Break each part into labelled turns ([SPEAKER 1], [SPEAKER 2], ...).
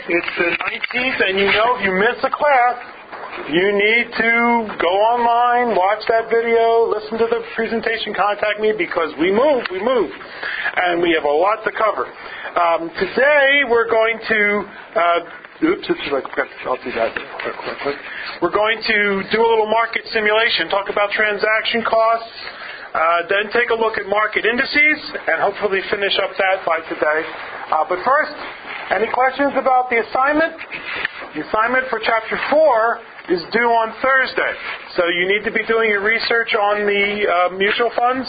[SPEAKER 1] It's the 19th, and you know if you miss a class, you need to go online, watch that video, listen to the presentation, contact me, because we move, and we have a lot to cover. Today we're going to, I'll do that quick. We're going to do a little market simulation, talk about transaction costs, then take a look at market indices, and hopefully finish up that by today. But first, any questions about the assignment? The assignment for Chapter 4 is due on Thursday. So you need to be doing your research on the mutual funds.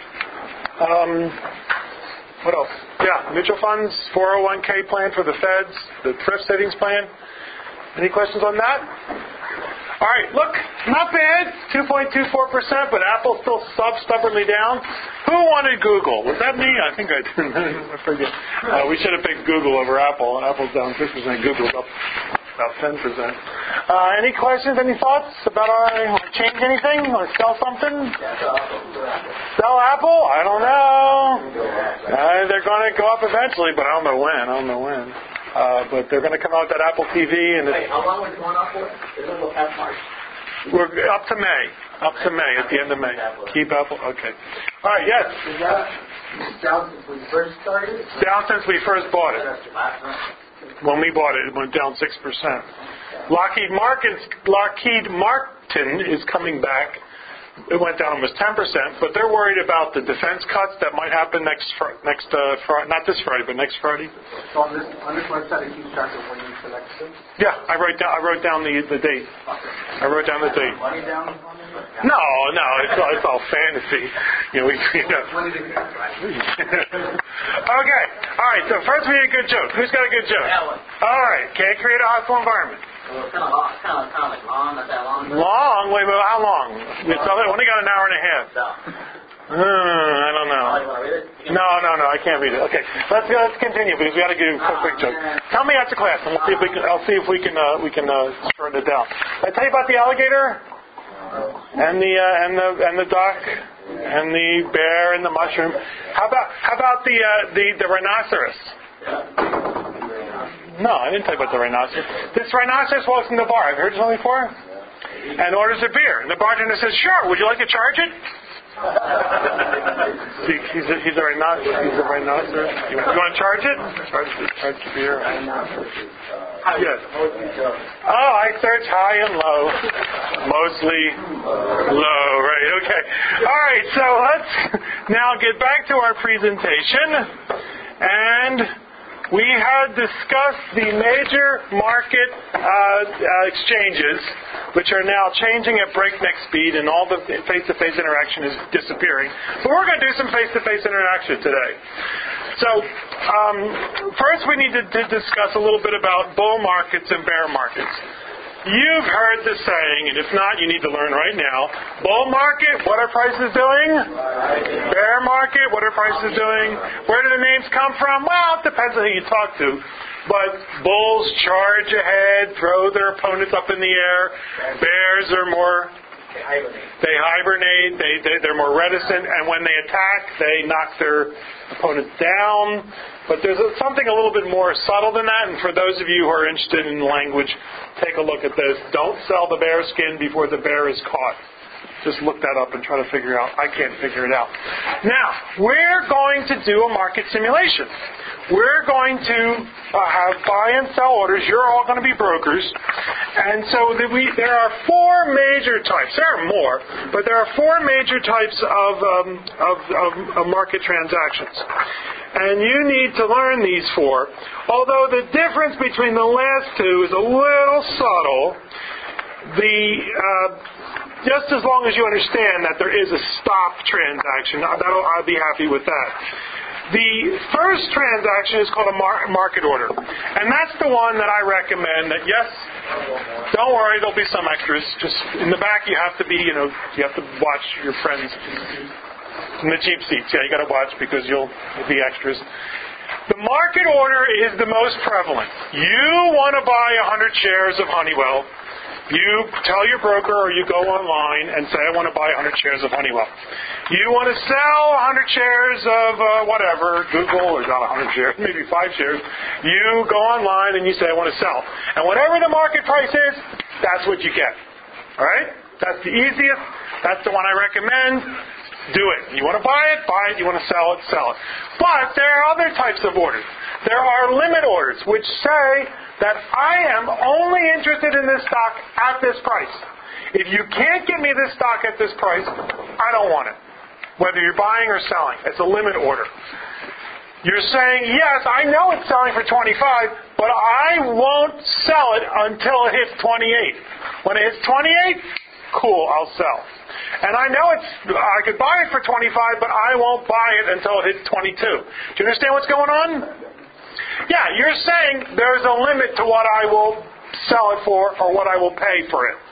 [SPEAKER 1] What else? Yeah, mutual funds, 401k plan for the feds, the thrift savings plan. Any questions on that? All right, look, not bad, 2.24%, but Apple's still stubbornly down. Who wanted Google? Was that me? I think I did. I forget. We should have picked Google over Apple. Apple's down 6%, Google's up about 10%. Any questions, any thoughts about change anything or sell something? Sell Apple? I don't know. They're going to go up eventually, but I don't know when. But they're going to come out with that Apple TV. And
[SPEAKER 2] how long was it going up for? Is it past March?
[SPEAKER 1] We're up to May. At the end of May. Keep Apple. Okay. All right. Yes.
[SPEAKER 2] Is that down since we first started?
[SPEAKER 1] Down since we first bought it. When we bought it went down 6%. Lockheed Martin is coming back. It went down almost 10%, but they're worried about the defense cuts that might happen next Friday, not this Friday, but next Friday.
[SPEAKER 2] So on this website, it keeps track of when you select them?
[SPEAKER 1] Yeah, I wrote down the date. I wrote down the date.
[SPEAKER 2] Money down?
[SPEAKER 1] No, it's all fantasy. Okay, all right. So first we need a good joke. Who's got a good joke? All right. Can I create a hostile environment?
[SPEAKER 2] Well, it's kind of like long, not that long.
[SPEAKER 1] Long? Wait, how long? We only got an hour and a half. I don't know.
[SPEAKER 2] You want to read it?
[SPEAKER 1] No, I can't read it. Okay, let's continue because we got to do a quick joke. Tell me after class, and I'll see if we can shorten it down. Did I tell you about the alligator and the duck and the bear and the mushroom? How about the rhinoceros? No, I didn't tell you about the rhinoceros. This rhinoceros walks in the bar. Have you heard this one before? And orders a beer. And the bartender says, "Sure. Would you like to charge it?" See, he's a rhinoceros. You want to charge it? Charge the beer. Yes. Oh, I search high and low. Mostly low, right? Okay. All right, so let's now get back to our presentation. And we had discussed the major market exchanges, which are now changing at breakneck speed, and all the face-to-face interaction is disappearing. But we're going to do some face-to-face interaction today. So first we need to discuss a little bit about bull markets and bear markets. You've heard the saying, and if not, you need to learn right now. Bull market, what are prices doing? Bear market, what are prices doing? Where do the names come from? Well, it depends on who you talk to. But bulls charge ahead, throw their opponents up in the air. Bears are more... They hibernate. They're more reticent, and when they attack, they knock their opponents down. But there's something a little bit more subtle than that, and for those of you who are interested in language, take a look at this. Don't sell the bear skin before the bear is caught. Just look that up and try to figure it out. I can't figure it out. Now, we're going to do a market simulation. We're going to have buy and sell orders. You're all going to be brokers. And so there are four major types. There are more, but there are four major types of market transactions. And you need to learn these four. Although the difference between the last two is a little subtle, just as long as you understand that there is a stop transaction, I'll be happy with that. The first transaction is called a market order. And that's the one that I recommend that, yes, don't worry, there'll be some extras. Just in the back you have to be, you have to watch your friends in the cheap seats. Yeah, you got to watch because you'll be extras. The market order is the most prevalent. You want to buy 100 shares of Honeywell. You tell your broker or you go online and say, I want to buy 100 shares of Honeywell. You want to sell 100 shares of whatever, Google, or not 100 shares, maybe 5 shares. You go online and you say, I want to sell. And whatever the market price is, that's what you get. All right? That's the easiest. That's the one I recommend. Do it. You want to buy it, buy it. You want to sell it, sell it. But there are other types of orders. There are limit orders, which say that I am only interested in this stock at this price. If you can't get me this stock at this price, I don't want it. Whether you're buying or selling. It's a limit order. You're saying, yes, I know it's selling for 25, but I won't sell it until it hits 28. When it hits 28, cool, I'll sell. And I know I could buy it for 25, but I won't buy it until it hits 22. Do you understand what's going on? Yeah, you're saying there's a limit to what I will sell it for or what I will pay for it.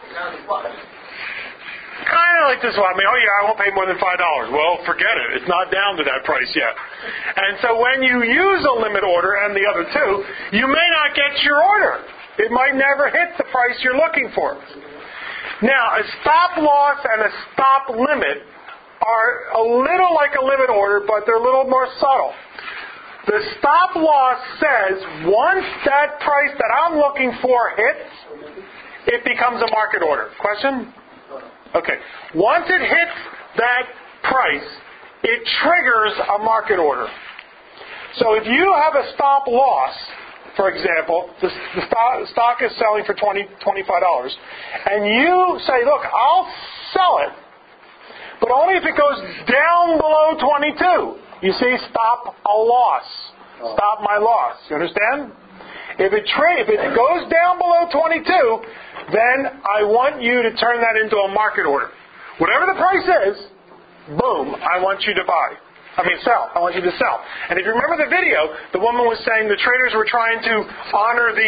[SPEAKER 1] Kind of like this one. I won't pay more than $5. Well, forget it. It's not down to that price yet. And so when you use a limit order and the other two, you may not get your order. It might never hit the price you're looking for. Now, a stop loss and a stop limit are a little like a limit order, but they're a little more subtle. The stop loss says once that price that I'm looking for hits, it becomes a market order. Question? Okay. Once it hits that price, it triggers a market order. So if you have a stop loss, for example, the stock is selling for $25, and you say, look, I'll sell it, but only if it goes down below 22. You see, stop a loss. Stop my loss. You understand? If it goes down below 22, then I want you to turn that into a market order. Whatever the price is, boom, I want you to sell. I want you to sell. And if you remember the video, the woman was saying the traders were trying to honor the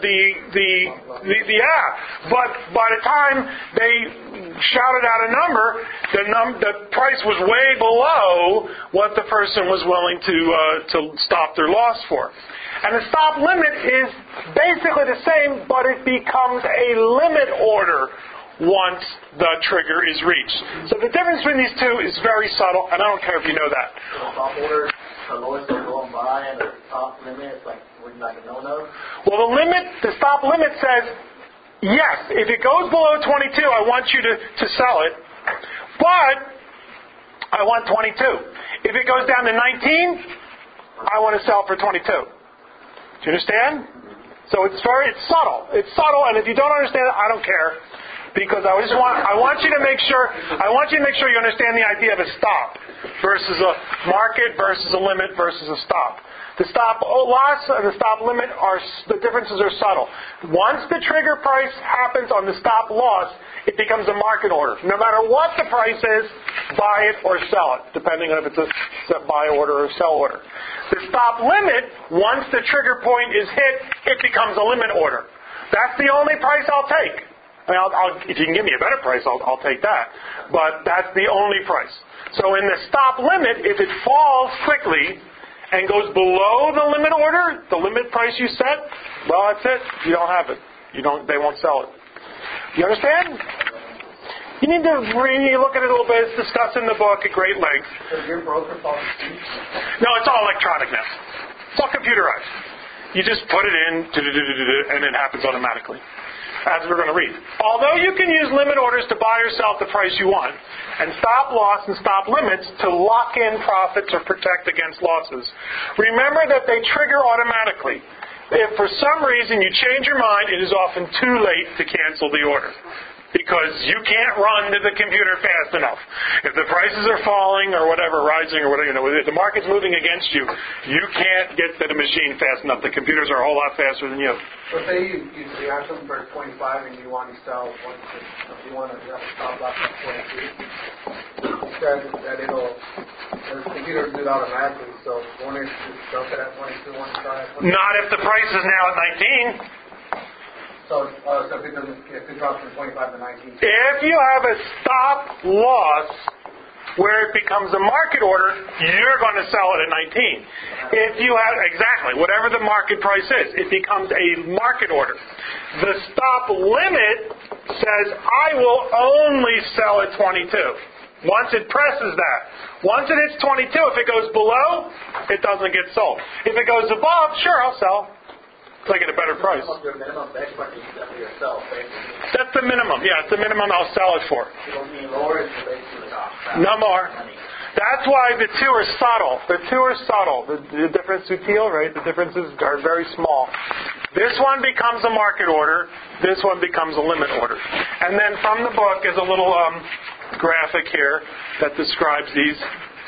[SPEAKER 1] but by the time they shouted out a number, the price was way below what the person was willing to stop their loss for. And the stop limit is basically the same, but it becomes a limit order once the trigger is reached. So the difference between these two is very subtle, and I don't care if you know that.
[SPEAKER 3] So stop order, the lowest will go and buy, and the top limit is like a no-no?
[SPEAKER 1] Well, the stop limit says, yes, if it goes below 22, I want you to sell it, but I want 22. If it goes down to 19, I want to sell for 22. Do you understand? So it's subtle. It's subtle, and if you don't understand it, I don't care. Because I want you to make sure you understand the idea of a stop versus a market versus a limit versus a stop. The stop loss and the stop limit the differences are subtle. Once the trigger price happens on the stop loss, it becomes a market order. No matter what the price is, buy it or sell it, depending on if it's a buy order or sell order. The stop limit, once the trigger point is hit, it becomes a limit order. That's the only price I'll take. If you can give me a better price, I'll take that. But that's the only price. So in the stop limit, if it falls quickly and goes below the limit order, the limit price you set, well, that's it. You don't have it. They won't sell it. You understand? You need to look at it a little bit. It's discussed in the book at great length.
[SPEAKER 2] Does your broker follow suit?
[SPEAKER 1] No, it's all electronic now. It's all computerized. You just put it in, and it happens automatically. As we're going to read. Although you can use limit orders to buy or sell at the price you want, and stop loss and stop limits to lock in profits or protect against losses, remember that they trigger automatically. If for some reason you change your mind, it is often too late to cancel the order. Because you can't run to the computer fast enough. If the prices are falling or whatever, rising or whatever, if the market's moving against you, you can't get to the machine fast enough. The computers are a whole lot faster than you.
[SPEAKER 2] So say you have something for 25 and you want to sell, you want to have a stop loss at 22. It says that the computer will do it automatically. So one is to dump it at 22, one to start at 22.
[SPEAKER 1] Not if the price is now at 19.
[SPEAKER 2] So if it drops from 25 to 19.
[SPEAKER 1] If you have a stop loss where it becomes a market order, you're going to sell it at 19. If you have, exactly, whatever the market price is, it becomes a market order. The stop limit says, I will only sell at 22. Once it presses that. Once it hits 22, if it goes below, it doesn't get sold. If it goes above, sure, I'll sell. If I get a better price. That's the minimum. Yeah, it's the minimum I'll sell it for. No more. That's why the two are subtle. The two are subtle. The difference subtle, right? The differences are very small. This one becomes a market order. This one becomes a limit order. And then from the book is a little graphic here that describes these.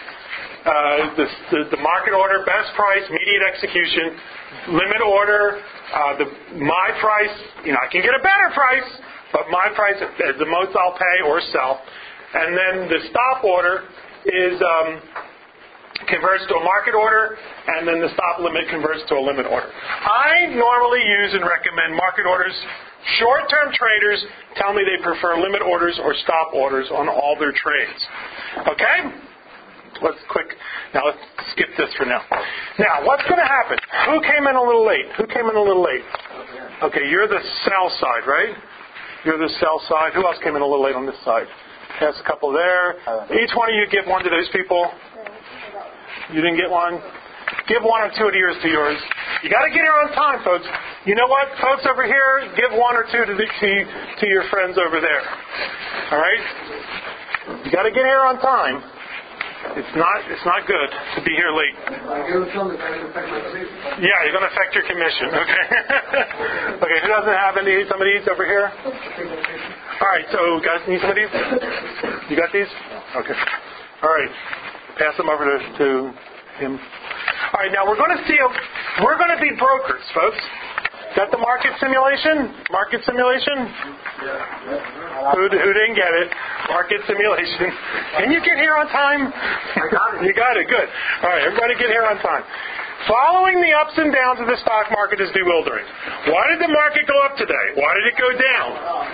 [SPEAKER 1] The market order, best price, immediate execution, limit order, my price, I can get a better price, but my price is the most I'll pay or sell. And then the stop order is converts to a market order, and then the stop limit converts to a limit order. I normally use and recommend market orders. Short-term traders tell me they prefer limit orders or stop orders on all their trades. Okay? Let's skip this for now. Now, what's going to happen? Who came in a little late? Okay, you're the sell side, right? You're the sell side. Who else came in a little late on this side? There's a couple there. Each one of you give one to those people. You didn't get one? Give one or two of yours to yours. You got to get here on time, folks. You know what, folks over here, give one or two to your friends over there. All right? You got to get here on time. It's not good to be here late. Yeah, you're going to affect your commission. Okay. Okay. Who doesn't have any? Somebody eats over here. All right. So, guys, need some of these? You got these? Okay. All right. Pass them over to him. All right. Now we're going to be brokers, folks. Is that the market simulation? Market simulation? Who didn't get it? Market simulation. Can you get here on time?
[SPEAKER 2] I got it.
[SPEAKER 1] You got it. Good. All right, everybody get here on time. Following the ups and downs of the stock market is bewildering. Why did the market go up today? Why did it go down?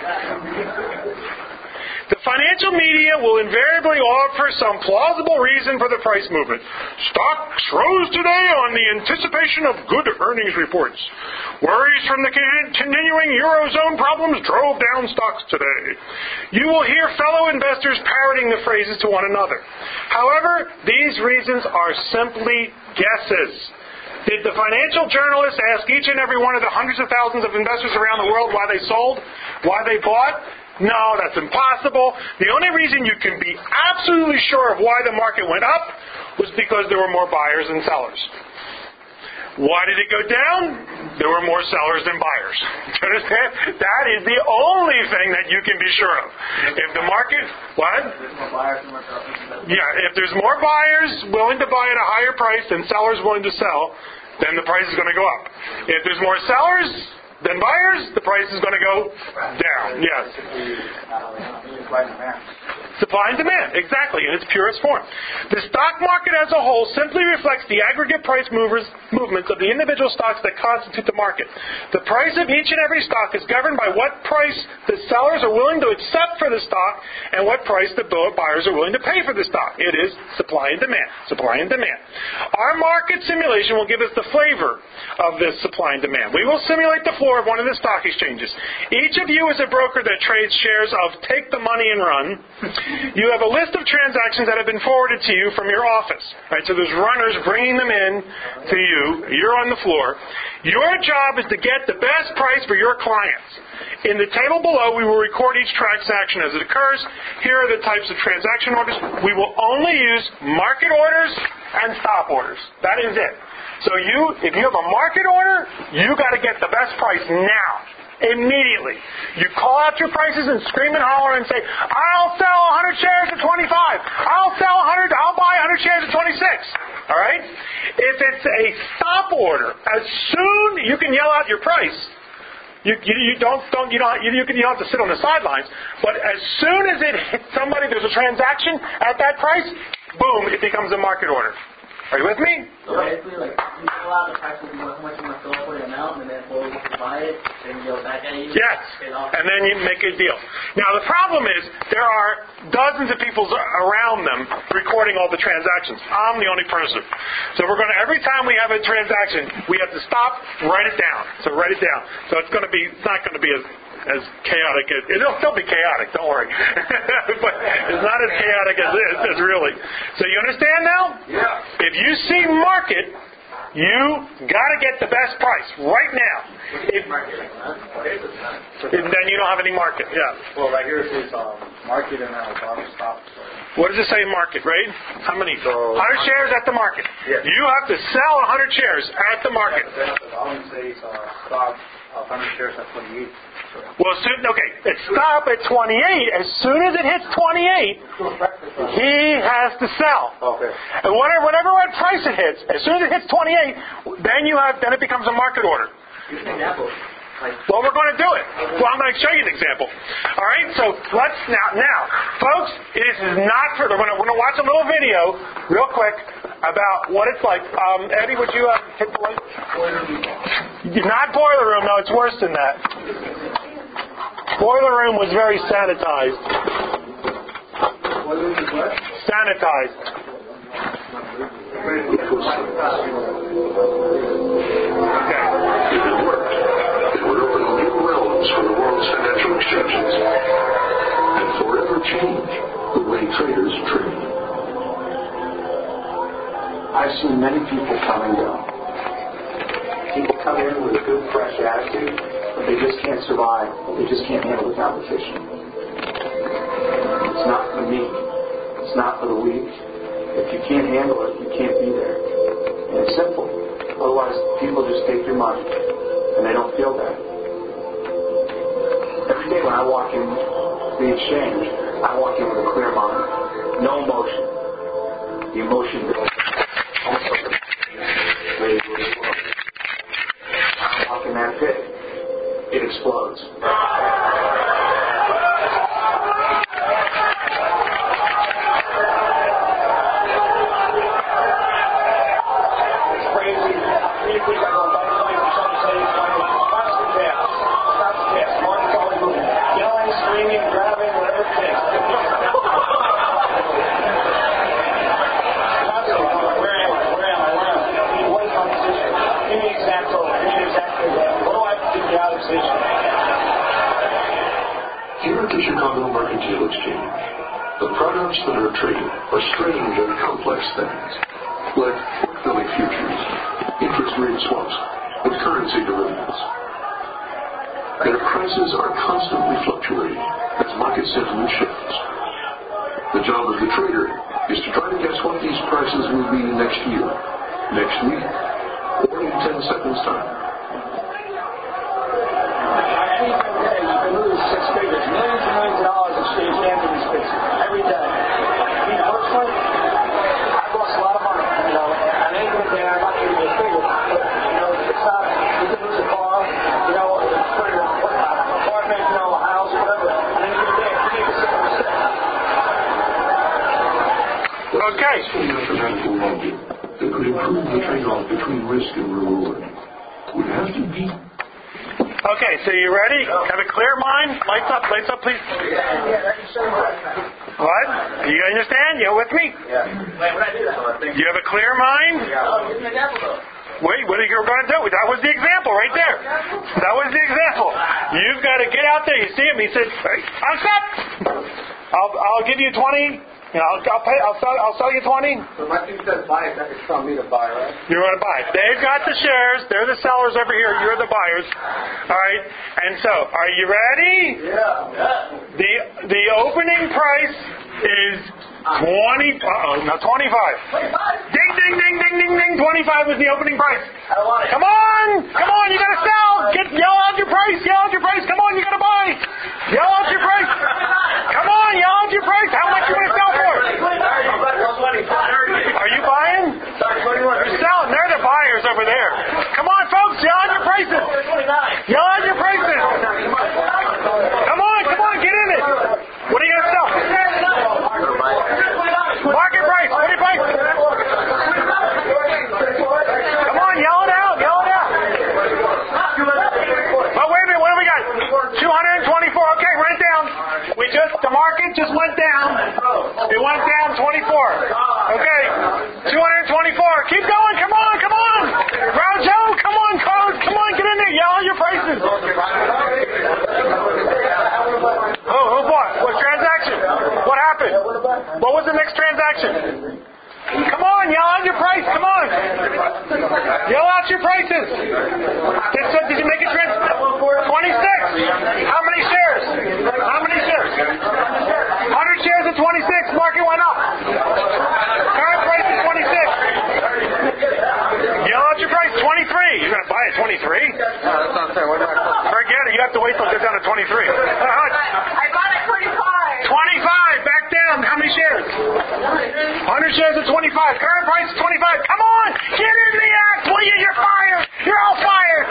[SPEAKER 1] The financial media will invariably offer some plausible reason for the price movement. Stocks rose today on the anticipation of good earnings reports. Worries from the continuing Eurozone problems drove down stocks today. You will hear fellow investors parroting the phrases to one another. However, these reasons are simply guesses. Did the financial journalists ask each and every one of the hundreds of thousands of investors around the world why they sold, why they bought? No, that's impossible. The only reason you can be absolutely sure of why the market went up was because there were more buyers than sellers. Why did it go down? There were more sellers than buyers. Do you understand? That is the only thing that you can be sure of. If the market, what? Yeah, if there's more buyers willing to buy at a higher price than sellers willing to sell, then the price is going to go up. If there's more sellers than buyers, the price is going to go down. Yes. Supply and demand, exactly, in its purest form. The stock market as a whole simply reflects the aggregate price movements of the individual stocks that constitute the market. The price of each and every stock is governed by what price the sellers are willing to accept for the stock and what price the buyers are willing to pay for the stock. It is supply and demand. Supply and demand. Our market simulation will give us the flavor of this supply and demand. We will simulate the floor of one of the stock exchanges. Each of you is a broker that trades shares of take the money and run. You have a list of transactions that have been forwarded to you from your office. Right? So there's runners bringing them in to you. You're on the floor. Your job is to get the best price for your clients. In the table below, we will record each transaction as it occurs. Here are the types of transaction orders. We will only use market orders and stop orders. That is it. So if you have a market order, you got to get the best price now. Immediately. You call out your prices and scream and holler and say, I'll sell 100 shares at 25. I'll buy 100 shares at 26. All right? If it's a stop order, as soon you can yell out your price. You don't have to sit on the sidelines, but as soon as it hits somebody, there's a transaction at that price, boom, it becomes a market order. Are you with me?
[SPEAKER 3] So basically, you pull out the price of how much you want to sell for the amount, and then buy it, then go back at you?
[SPEAKER 1] Yes, and then you make a deal. Now the problem is there are dozens of people around them recording all the transactions. I'm the only person. So we're going to, every time we have a transaction, we have to stop, write it down. So write it down. So it's not going to be as chaotic. It'll still be chaotic, don't worry. But it's not as chaotic as really. So you understand now?
[SPEAKER 2] Yeah.
[SPEAKER 1] If you see market, you got to get the best price right now. Then you don't have any market. Yeah.
[SPEAKER 3] Well, right here it says market and bottom stop.
[SPEAKER 1] What does it say market, right? How many? 100 shares at the market.
[SPEAKER 3] Yes.
[SPEAKER 1] You have to sell 100 shares at the market.
[SPEAKER 3] Then at the bottom says stock 100 shares at 28.
[SPEAKER 1] Well, it stopped at 28. As soon as it hits 28, he has to sell.
[SPEAKER 3] Okay.
[SPEAKER 1] And whatever price it hits, as soon as it hits 28, then it becomes a market order.
[SPEAKER 3] Give me an example.
[SPEAKER 1] Well, we're going to do it. Well, I'm going to show you an example. All right, so let's now, folks, this is not for. We're going to watch a little video real quick about what it's like. Eddie, would you hit the light? Not boiler room. No, it's worse than that. Boiler room was very sanitized. Sanitized. Okay.
[SPEAKER 4] It would open new realms for the world's financial exchanges and forever change the way traders trade.
[SPEAKER 5] I've seen many people come and go. People come in with a good, fresh attitude, but they just can't survive. They just can't handle the competition. It's not for the meek. It's not for the weak. If you can't handle it, you can't be there. And it's simple. Otherwise, people just take your money, and they don't feel that. Every day when I walk in the exchange, I walk in with a clear mind. No emotion. The emotion builds. Also, ready to explode. I walk in that pit, it explodes.
[SPEAKER 4] Here at the Chicago Mercantile Exchange, the products that are traded are strange and complex things, like book-filling futures, interest rate swaps, and currency derivatives. Their prices are constantly fluctuating as market sentiment shifts. The job of the trader is to try to guess what these prices will be next year, next week, or in 10 seconds' time.
[SPEAKER 5] Millions and millions of dollars exchange hands in these spaces every day. Me personally, I've lost a lot of money. At any given day, I'm not going to get figure. But, it's not, you can lose a car, for your apartment, a house, whatever. At any given day, you make a simple mistake.
[SPEAKER 1] Okay.
[SPEAKER 4] Mathematical logic that could improve the trade-off between risk and reward would have to be.
[SPEAKER 1] Okay, so you ready? Have a clear mind? Lights up, please. What? You understand? You with me?
[SPEAKER 3] Yeah. Wait, when I do that, I think.
[SPEAKER 1] You have a clear mind?
[SPEAKER 3] Oh, give me an example though.
[SPEAKER 1] Wait, what are you going to do? That was the example right there. That was the example. You've got to get out there. You see him. He said, "I'm set. I'll give you 20. I'll sell you 20.
[SPEAKER 2] So my team says buy it, that could tell me to buy, right?
[SPEAKER 1] You want to buy. They've got the shares. They're the sellers over here. You're the buyers. All right. And so, are you ready?
[SPEAKER 2] Yeah.
[SPEAKER 1] The opening price is 25. Ding, ding, ding, ding, ding, ding. 25 is the opening price.
[SPEAKER 3] I don't want it.
[SPEAKER 1] Come on, you got to sell. Yell out your price. Come on, you got to buy. Yell out your price. Come on, yell out your price. How much you want to sell for? Are you buying? You're selling. They're the buyers over there. Come on, folks, yell out your prices. Yell out your prices. Come on, get in it. What are you going to sell? Market price, 25. Come on, yell it out. Okay, write it down. The market just went down. It went down 24. Okay, 224. Keep going. Come on. Rojo, come on, Code. Come on, get in there. Yell out your prices. Oh boy. What transaction? What happened? What was the next transaction? Come on, yell out your price. Come on. Yell out your prices. Did you make a transaction? 26. How many shares? 100 shares at 26. Market went up. Current price is 26. Yell out your price. 23. You're going to buy at 23?
[SPEAKER 2] That's not fair.
[SPEAKER 1] Forget it. You have to wait till it goes down to 23.
[SPEAKER 6] I bought at 25.
[SPEAKER 1] 25. Back down. How many shares? 100 shares at 25. Current price is 25. Come on. Get in the act, will you? You're fired. You're all fired.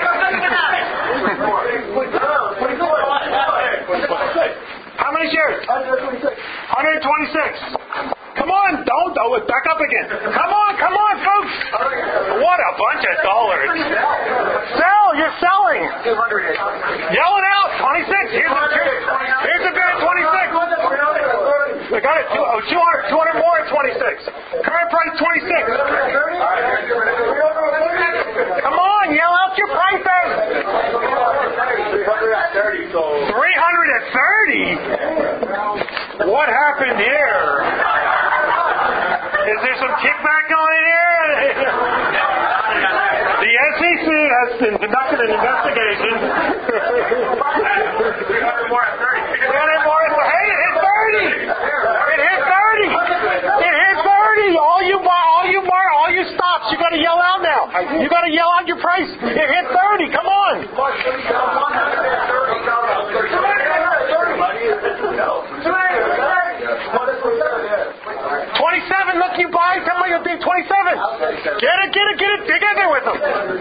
[SPEAKER 1] How many shares? 126. Come on. Don't. Back up again. Come on, folks. What a bunch of dollars. Sell. You're selling.
[SPEAKER 2] 200.
[SPEAKER 1] Yell it out. 26. Here's a bid at 26. I got it. 200 more at 26. Current price 26. Come on, yell out your prices. 330. What happened here? Is there some kickback going here? The SEC has conducted an investigation. 300 more at 30. Hey, it hit 30. All you stops. You got to yell out now. You got to yell out your price. It hit 30. Come on. 27. Look, you buy. Tell me you'll be 27. Get it. Dig in there with them.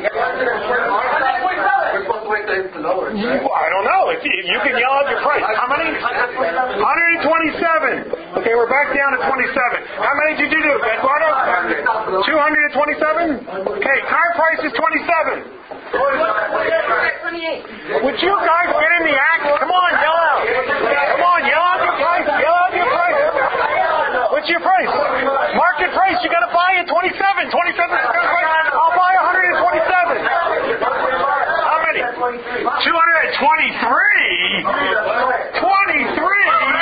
[SPEAKER 1] I don't know. If you can yell out your price. How many? 127. Okay, we're back down to 27. How many did you do, Eduardo? 227? Okay, current price is 27. Would you guys get in the act? Come on, yell out. Come on, yell out your price. What's your price? Market price. You got to buy at 27. 27 is the current price. I'll buy 127. How many? 223? 23?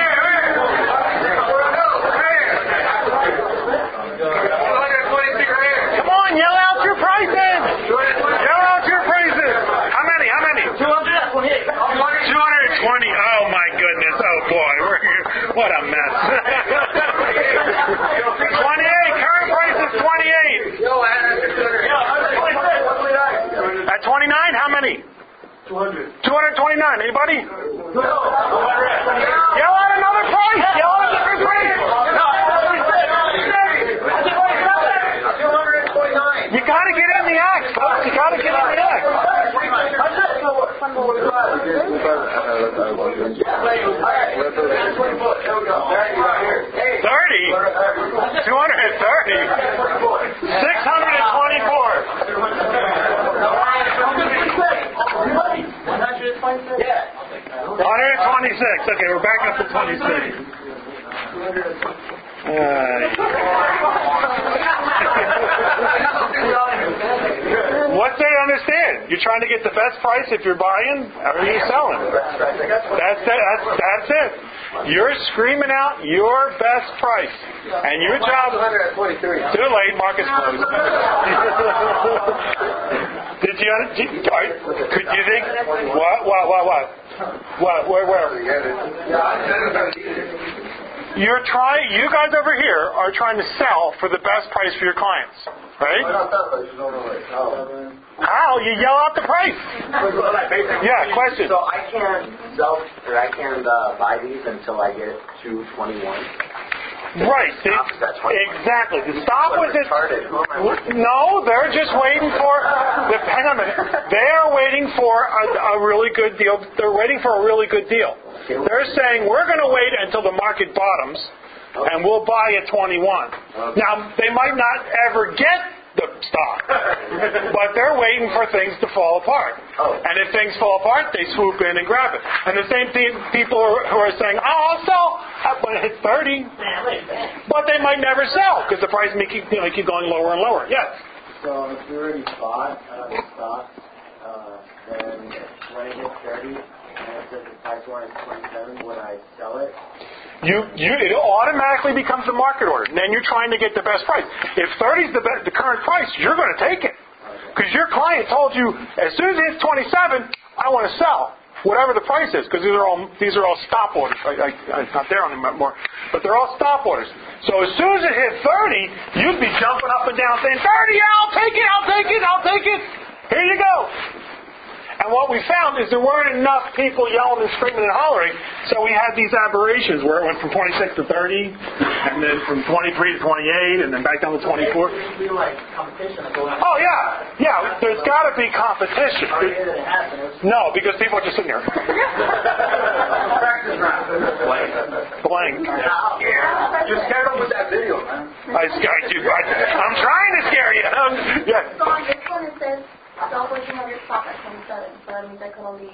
[SPEAKER 1] Come on, yell out your prices. How many? 220. Oh my goodness. Oh boy. What a mess. 28. Current price is 28. At 29, how many? 229. Anybody? Yell out another price. Yell out a different price. You got to get in the act, folks. You got to get in the act. 126. Okay, we're back up to 26. What they understand? You're trying to get the best price if you're buying, or are you selling? That's it. You're screaming out your best price. And your job... Too late, market's closed. Could you think... What? Where? You guys over here are trying to sell for the best price for your clients, right? How? You yell out the price. Yeah, question.
[SPEAKER 3] So I can't sell, or I can't buy these until I get 221.
[SPEAKER 1] Right. Exactly. The stop was it. No, they're just waiting for. Hang on a minute. They are waiting for a really good deal. They're waiting for a really good deal. They're saying we're going to wait until the market bottoms, and we'll buy at 21. Now they might not ever get the stock. But they're waiting for things to fall apart. And if things fall apart, they swoop in and grab it. And the same people who are saying, I'll sell when it hits 30. But they might never sell because the price may keep going lower and lower. Yes?
[SPEAKER 3] So if you already bought the stock, then when it hits 30, and it says the price one is 27, would I sell it?
[SPEAKER 1] It automatically becomes a market order. And then you're trying to get the best price. If 30 is the current price, you're going to take it. Because your client told you, as soon as it hits 27, I want to sell. Whatever the price is. Because these are all stop orders. I'm not there on them anymore. But they're all stop orders. So as soon as it hit 30, you'd be jumping up and down saying, 30, I'll take it, I'll take it, I'll take it. Here you go. And what we found is there weren't enough people yelling and screaming and hollering, so we had these aberrations where it went from 26 to 30, and then from 23 to 28, and then back down to 24.
[SPEAKER 3] Feel like competition going on.
[SPEAKER 1] Oh, yeah, there's got to be competition. No, because people are just sitting here.
[SPEAKER 2] Practice round.
[SPEAKER 1] Blank.
[SPEAKER 2] You scared them with that video, man.
[SPEAKER 1] I scared you. I'm trying to scare you. Yeah.
[SPEAKER 6] So on this one it says, don't wait to have your stock at 27, so that means I can only...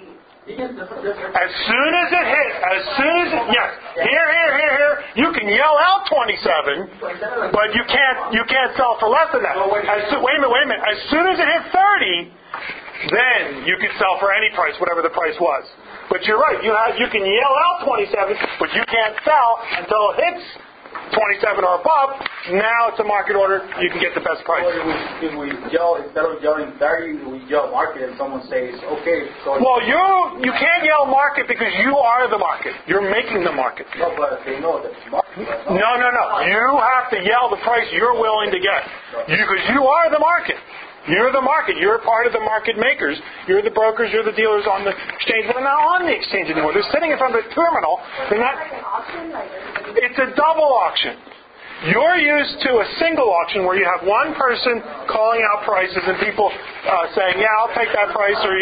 [SPEAKER 1] As soon as it hits, yes, here, you can yell out 27, but you can't sell for less than that. Wait a minute. As soon as it hits 30, then you can sell for any price, whatever the price was. But you're right, you can yell out 27, but you can't sell until it hits 27 or above. Now it's a market order. You can get the best price.
[SPEAKER 5] If we yell, instead of yelling 30, we yell market and someone says, okay. So
[SPEAKER 1] well, you can't yell market because you are the market. You're making the market.
[SPEAKER 5] No, but they know that it's market.
[SPEAKER 1] No. You have to yell the price you're willing to get. Because you are the market. You're the market. You're part of the market makers. You're the brokers. You're the dealers on the exchange. They're not on the exchange anymore. They're sitting in front of a terminal. They're not.
[SPEAKER 6] Like an auction?
[SPEAKER 1] It's a double auction. You're used to a single auction where you have one person calling out prices and people saying, yeah, I'll take that price, or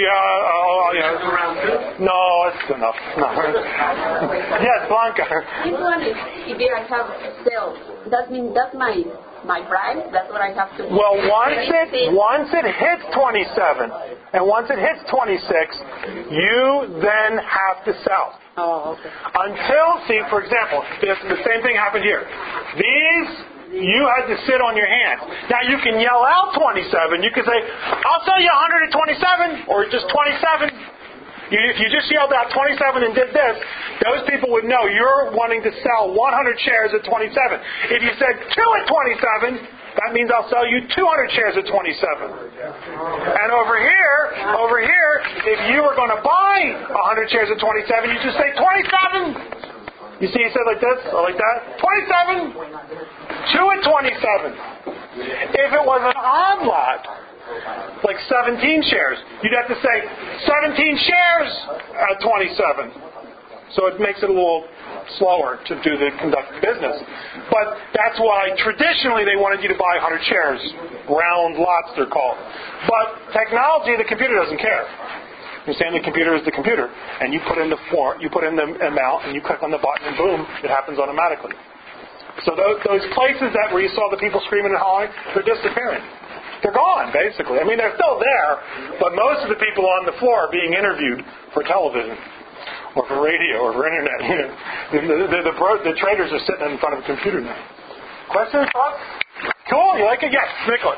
[SPEAKER 1] no, it's enough. No. Yes, Blanca.
[SPEAKER 7] This one is, if I have sales, that means that's my price. That's what I have to.
[SPEAKER 1] Well, once it hits 27, and once it hits 26, you then have to sell.
[SPEAKER 7] Oh, okay.
[SPEAKER 1] For example, the same thing happened here. You had to sit on your hands. Now you can yell out 27. You can say, I'll sell you 100 at 27, or just 27. If you just yelled out 27 and did this, those people would know you're wanting to sell 100 shares at 27. If you said 2 at 27, that means I'll sell you 200 shares at 27. And over here, if you were going to buy 100 shares at 27, you just say 27. You see, you said like this or like that. 27. 2 at 27. If it was an odd lot, like 17 shares, you'd have to say 17 shares at 27. So it makes it a little slower to conduct business. But that's why traditionally they wanted you to buy 100 shares. Round lots, they're called. But technology, the computer doesn't care. You understand, the computer is the computer, and you put in the amount, and you click on the button, and boom, it happens automatically. So those places where you saw the people screaming and hollering, they're disappearing. They're gone, basically. I mean, they're still there, but most of the people on the floor are being interviewed for television, or for radio, or for internet. The traders are sitting in front of a computer now. Questions, thoughts? Cool, you like it? Yes, Nicholas.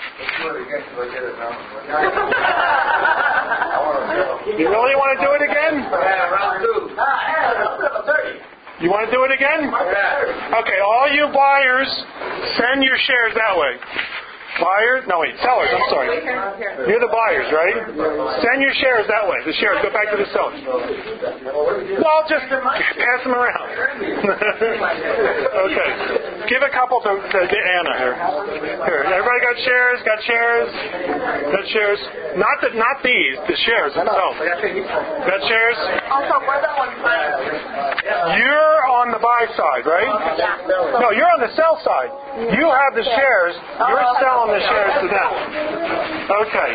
[SPEAKER 1] You really want to do it again?
[SPEAKER 2] Yeah, round 2.
[SPEAKER 1] You want to do it again?
[SPEAKER 2] Yeah.
[SPEAKER 1] Okay, all you buyers, send your shares that way. Buyers? No, wait, sellers, I'm sorry. You're the buyers, right? Send your shares that way. The shares go back to the sellers. Well, just pass them around. Okay. Give a couple to Anna here. Here, everybody got shares? Got shares? Not these, the shares themselves. Got shares?
[SPEAKER 6] Also, we're the ones buying.
[SPEAKER 1] You're on the buy side, right? No, you're on the sell side. You have the shares. You're selling the shares to them. Okay.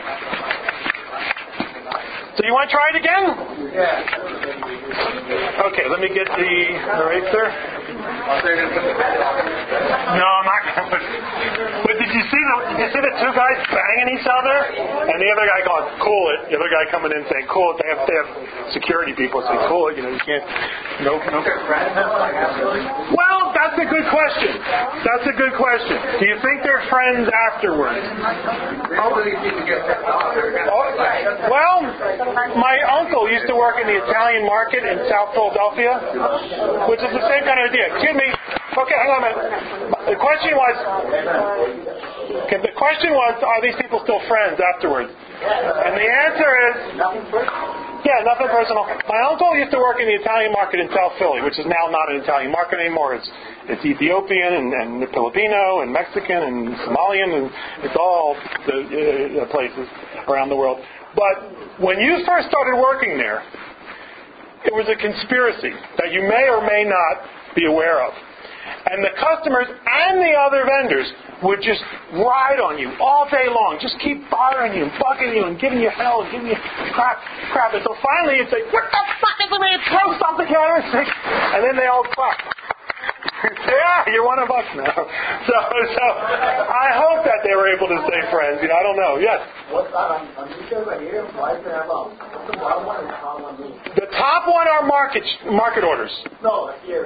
[SPEAKER 1] So you want to try it again?
[SPEAKER 2] Yeah.
[SPEAKER 1] Okay, let me get the rates there. No, I'm not going to. But did you see the two guys banging each other? And the other guy going, cool it. The other guy coming in saying, cool it. They have security people saying, cool it. You can't. No. Well, that's a good question. Do you think they're friends afterwards? Well, my uncle used to work in the Italian market in South Philadelphia, which is the same kind of idea. Excuse me. Okay, hang on a minute. The question was, are these people still friends afterwards? And the answer is, yeah, nothing personal. My uncle used to work in the Italian market in South Philly, which is now not an Italian market anymore. It's Ethiopian and Filipino and Mexican and Somalian, and it's all the places around the world. But when you first started working there, it was a conspiracy that you may or may not be aware of. And the customers and the other vendors would just ride on you all day long, just keep bothering you and bugging you and giving you hell and giving you crap. And so finally you'd say, what the fuck is the man? Throw something at us. And then they all clap. Yeah, you're one of us now. So I hope that they were able to stay friends. I don't know. Yes? The top one are market orders.
[SPEAKER 5] No, here,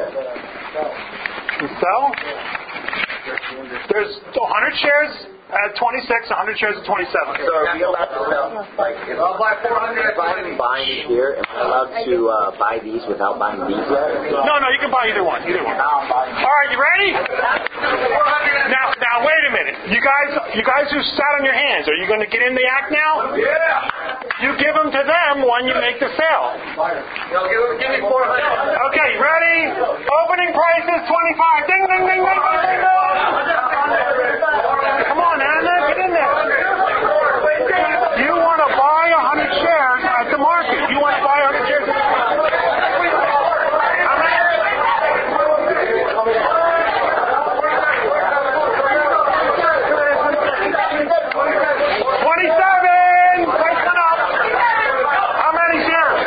[SPEAKER 1] The sell? There's 100 shares at 26, 100 shares at 27.
[SPEAKER 3] So are we allowed to sell? If I'm buying here, am I allowed to buy these without buying these yet?
[SPEAKER 1] No, you can buy either one. All right, you ready? Now wait a minute. You guys who sat on your hands, are you going to get in the act now?
[SPEAKER 2] Yeah.
[SPEAKER 1] You give them to them when you make the sale.
[SPEAKER 2] Give me 400.
[SPEAKER 1] Okay, ready? Opening price is 25. Ding, ding, ding, ding, ding, ding, ding. Come on, Anna, get in there. You want to buy 100 shares at the market. You want to buy 100 shares at the market. How many? 27. Price went up. How many shares?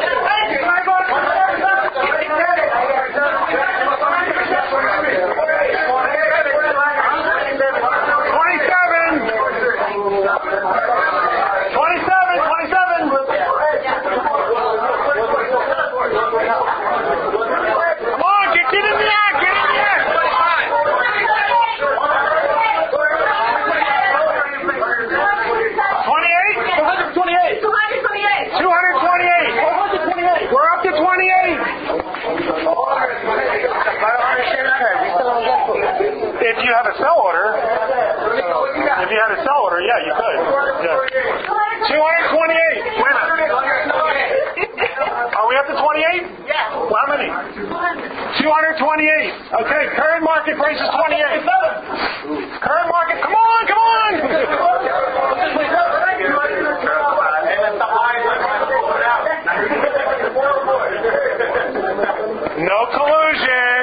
[SPEAKER 1] 228. Okay, current market price is 28. Current market, come on! No collusion.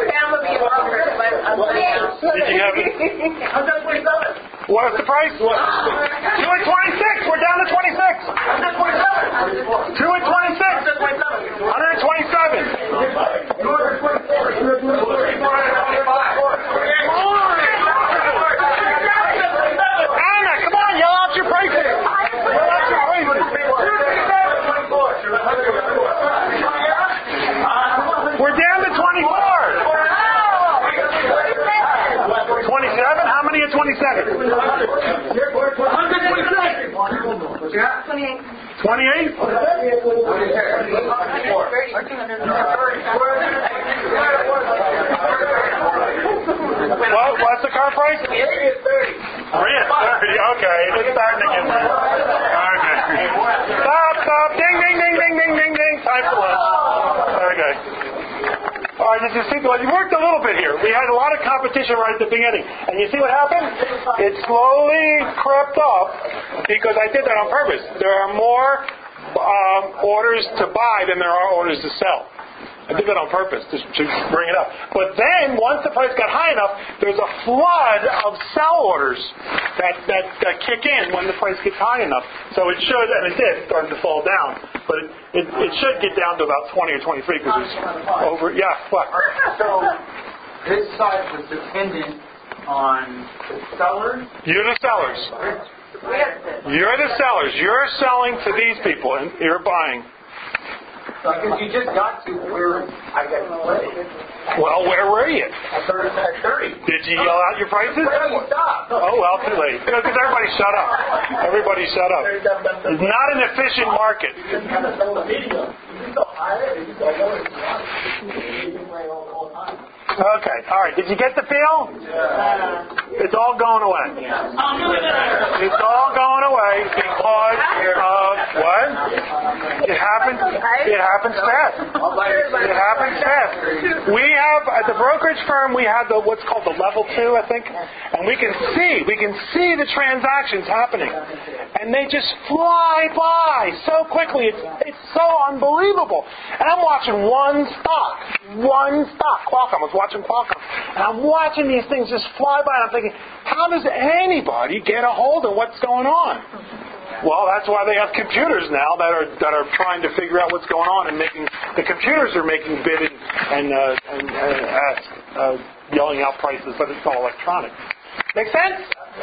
[SPEAKER 1] Did you have it? What's the price? 2 at 26. We're down to 26. 2 at 26. 127. Anna, come on, yell out your prices. We're down to 24. 27? How many at 27? 28? What's the car price? 3 at 30. 3 at 30. Okay, it's starting to get weird. Okay. Stop. Ding, ding, ding, ding, ding, ding, ding. Time for lunch. Okay. All right, you see, well, you worked a little bit here. We had a lot of competition right at the beginning. And you see what happened? It slowly crept up because I did that on purpose. There are more orders to buy than there are orders to sell. I did that on purpose to bring it up. But then, once the price got high enough, there's a flood of sell orders that kick in when the price gets high enough. So it should, and it did, start to fall down. But it should get down to about 20 or 23 because it's over. Yeah, what?
[SPEAKER 5] So this side was dependent on the sellers?
[SPEAKER 1] You're the sellers. You're the sellers. You're selling to these people, and you're buying.
[SPEAKER 5] Because you just got to where I got to play.
[SPEAKER 1] Well, where were you?
[SPEAKER 5] At 30.
[SPEAKER 1] Did you yell out your prices?
[SPEAKER 5] Stop.
[SPEAKER 1] Oh, well, too late. Because everybody shut up. Everybody shut up. It's not an efficient market. Okay, all right. Did you get the feel? It's all going away. It's all going away because of what? It happens fast. It happens fast. We have, at the brokerage firm, we have what's called the level 2, I think, and we can see the transactions happening. And they just fly by so quickly. It's so unbelievable. And I'm watching one stock. Qualcomm. I was watching Qualcomm. And I'm watching these things just fly by, and I'm thinking, how does anybody get a hold of what's going on? Well, that's why they have computers now that are trying to figure out what's going on, and the computers are making bid and yelling out prices, but it's all electronic. Make sense?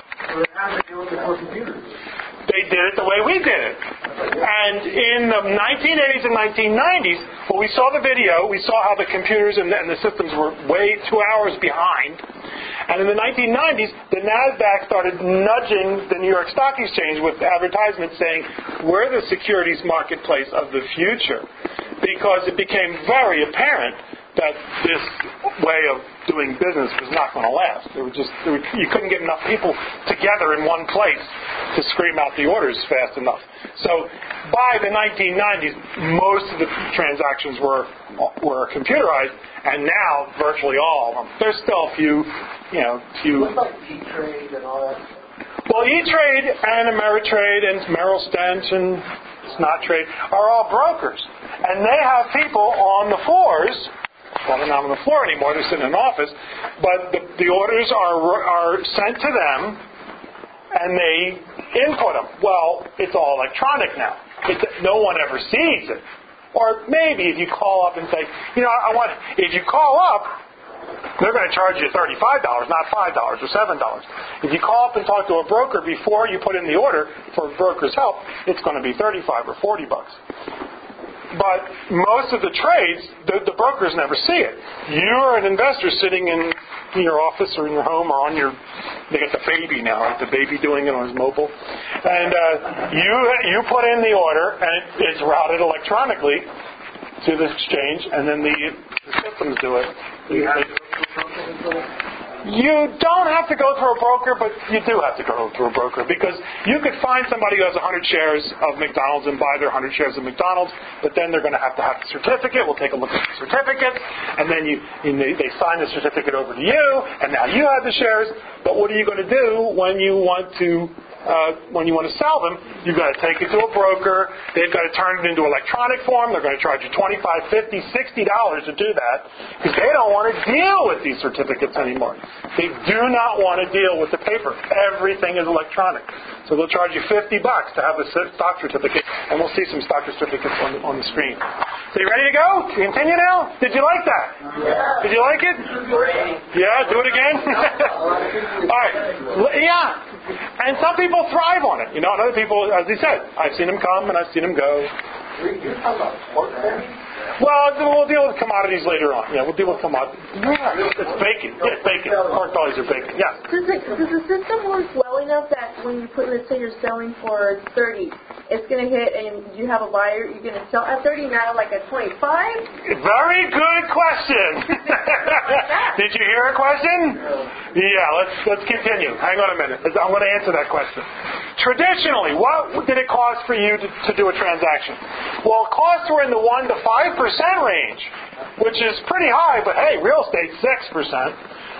[SPEAKER 1] They did it the way we did it. And in the 1980s and 1990s, when we saw the video, we saw how the computers and the systems were way 2 hours behind. And in the 1990s, the NASDAQ started nudging the New York Stock Exchange with advertisements saying, we're the securities marketplace of the future. Because it became very apparent that this way of doing business was not going to last. You couldn't get enough people together in one place to scream out the orders fast enough. So by the 1990s, most of the transactions were computerized, and now virtually all of them. There's still a few.
[SPEAKER 2] What about E-Trade and all that?
[SPEAKER 1] Well, E-Trade and Ameritrade and Merrill Stench and Snottrade are all brokers, and they have people on the floors. Well, they're not on the floor anymore. They're sitting in an office. But the orders are sent to them, and they input them. Well, it's all electronic now. No one ever sees it. Or maybe if you call up and say, if you call up, they're going to charge you $35, not $5 or $7. If you call up and talk to a broker before you put in the order for broker's help, it's going to be $35 or $40. But most of the trades, the brokers never see it. You're an investor sitting in your office or in your home or they got the baby now, right? The baby doing it on his mobile. And you put in the order, and it's routed electronically to the exchange, and then the systems do it. You don't have to go through a broker, but you do have to go through a broker because you could find somebody who has 100 shares of McDonald's and buy their 100 shares of McDonald's, but then they're going to have the certificate. We'll take a look at the certificate, and then they sign the certificate over to you, and now you have the shares. But what are you going to do when you want to sell them? You've got to take it to a broker. They've got to turn it into electronic form. They're going to charge you $25, $50, $60 to do that because they don't want to deal with these certificates anymore. They do not want to deal with the paper. Everything is electronic. So they'll charge you $50 to have a stock certificate, and we'll see some stock certificates on the screen. So you ready to go? Continue now? Did you like that? Yeah. Did you like it? Yeah, do it again? All right. Yeah. And some people thrive on it. And other people, as he said, I've seen them come and I've seen them go.
[SPEAKER 2] You're talking about pork belly?
[SPEAKER 1] Well, we'll deal with commodities later on. Yeah, we'll deal with commodities. It's bacon. Yeah, it's bacon. Pork bellies are bacon. Yeah.
[SPEAKER 6] Does the system work well enough that when you put, let's say you're selling for 30, it's going to hit and you have a buyer, you're going to sell at 30, not like at 25?
[SPEAKER 1] Very good question. Did you hear a question? Yeah, let's continue. Hang on a minute. I'm going to answer that question. Traditionally, what did it cost for you to do a transaction? Well, costs were in the 1 to 5% range, which is pretty high, but hey, real estate 6%.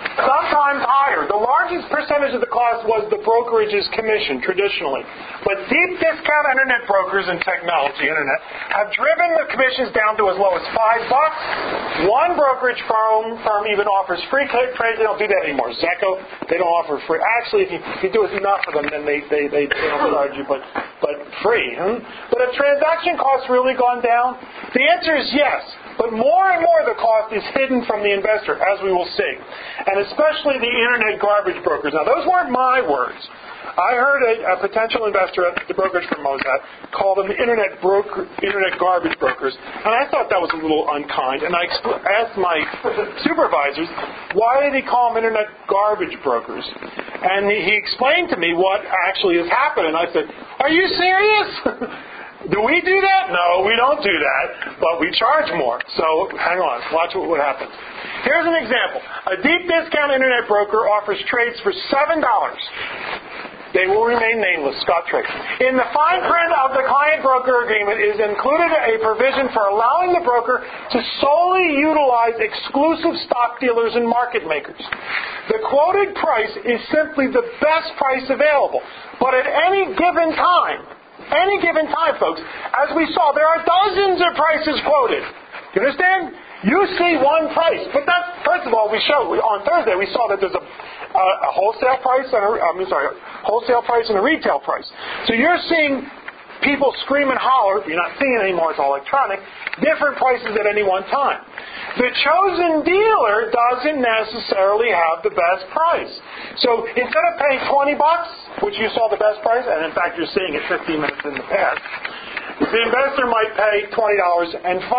[SPEAKER 1] sometimes higher. The largest percentage of the cost was the brokerage's commission, traditionally. But deep discount internet brokers and technology, internet, have driven the commissions down to as low as $5. One brokerage firm even offers free trades. They don't do that anymore. Zecco, they don't offer free. Actually, if you do enough for them, then they don't charge you, but free. But have transaction costs really gone down? The answer is yes. But more and more the cost is hidden from the investor, as we will see. And especially the internet garbage brokers. Now, those weren't my words. I heard a potential investor at the brokerage firm I was at call them the internet garbage brokers. And I thought that was a little unkind. And I asked my supervisors, why did he call them internet garbage brokers? And he explained to me what actually has happened. And I said, are you serious? Do we do that? No, we don't do that, but we charge more. So, hang on, watch what happens. Here's an example. A deep discount internet broker offers trades for $7. They will remain nameless, Scottrade. In the fine print of the client-broker agreement is included a provision for allowing the broker to solely utilize exclusive stock dealers and market makers. The quoted price is simply the best price available, but at any given time, folks, as we saw, there are dozens of prices quoted. You understand? You see one price, but that's, first of all, on Thursday we saw that there's a wholesale price wholesale price and a retail price. So you're seeing people scream and holler. You're not seeing it anymore; it's all electronic. Different prices at any one time. The chosen dealer doesn't necessarily have the best price. So instead of paying $20, which you saw the best price, and in fact you're seeing it 15 minutes in the past, the investor might pay $20.05.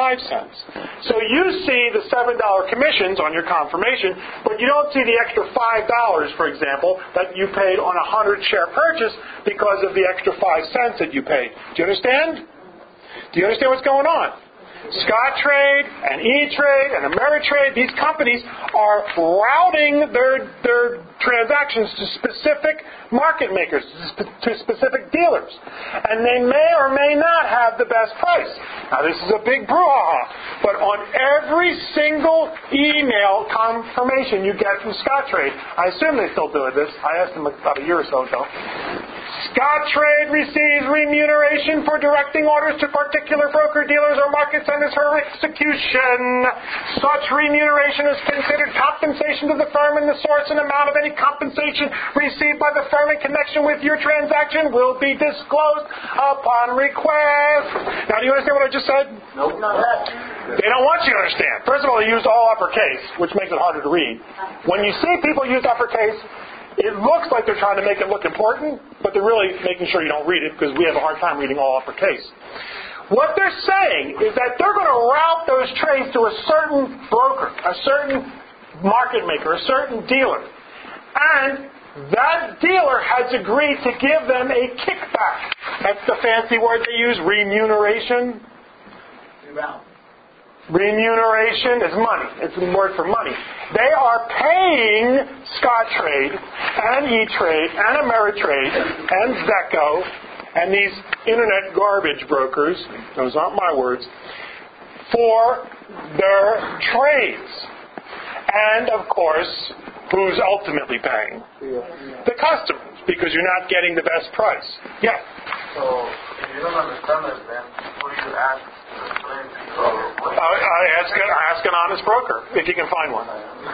[SPEAKER 1] So you see the $7 commissions on your confirmation, but you don't see the extra $5, for example, that you paid on a 100-share purchase because of the extra 5 cents that you paid. Do you understand? Do you understand what's going on? Scottrade and E-Trade and Ameritrade, these companies are routing their transactions to specific market makers, to specific dealers. And they may or may not have the best price. Now, this is a big brouhaha, but on every single email confirmation you get from Scottrade, I assume they still do this. I asked them about a year or so ago. Scottrade receives remuneration for directing orders to particular broker-dealers or market centers for execution. Such remuneration is considered compensation to the firm, and the source and amount of any compensation received by the firm in connection with your transaction will be disclosed upon request. Now, do you understand what I just said?
[SPEAKER 3] Nope, not that.
[SPEAKER 1] They don't want you to understand. First of all, they used all uppercase, which makes it harder to read. When you see people use uppercase, it looks like they're trying to make it look important, but they're really making sure you don't read it because we have a hard time reading all uppercase. What they're saying is that they're going to route those trades to a certain broker, a certain market maker, a certain dealer. And that dealer has agreed to give them a kickback. That's the fancy word they use, remuneration. Remuneration is money. It's a word for money. They are paying Scottrade and E-Trade and Ameritrade and Zecco and these internet garbage brokers, those aren't my words, for their trades. And, of course, who's ultimately paying? The customers, because you're not getting the best price. Yeah?
[SPEAKER 2] So, if you don't understand it, then who do you ask?
[SPEAKER 1] I ask an honest broker, if you can find one.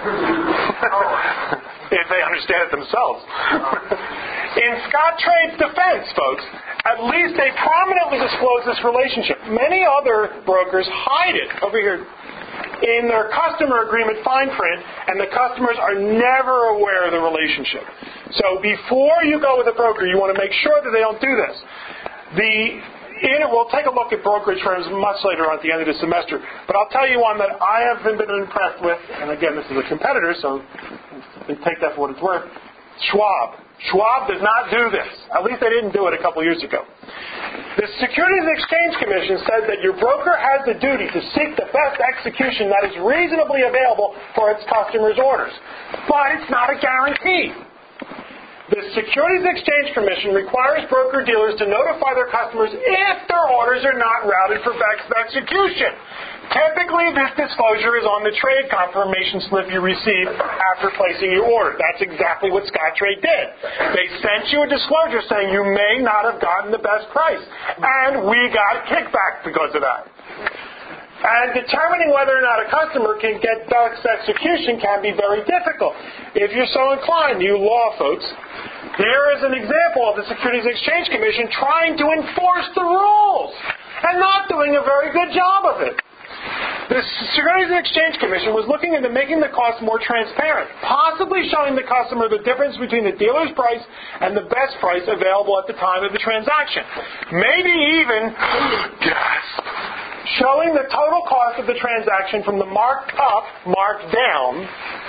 [SPEAKER 1] If they understand it themselves. In Scottrade's defense, folks, at least they prominently disclose this relationship. Many other brokers hide it over here in their customer agreement fine print, and the customers are never aware of the relationship. So before you go with a broker, you want to make sure that they don't do this. We'll take a look at brokerage firms much later on at the end of the semester, but I'll tell you one that I have been impressed with, and again, this is a competitor, so take that for what it's worth. Schwab. Schwab does not do this. At least they didn't do it a couple years ago. The Securities and Exchange Commission said that your broker has the duty to seek the best execution that is reasonably available for its customers' orders. But it's not a guarantee. The Securities and Exchange Commission requires broker-dealers to notify their customers if their orders are not routed for execution. Typically, this disclosure is on the trade confirmation slip you receive after placing your order. That's exactly what Scottrade did. They sent you a disclosure saying you may not have gotten the best price, and we got a kickback because of that. And determining whether or not a customer can get best execution can be very difficult. If you're so inclined, you law folks, here is an example of the Securities and Exchange Commission trying to enforce the rules and not doing a very good job of it. The Securities and Exchange Commission was looking into making the cost more transparent, possibly showing the customer the difference between the dealer's price and the best price available at the time of the transaction. Maybe even, showing the total cost of the transaction from the marked up, marked down,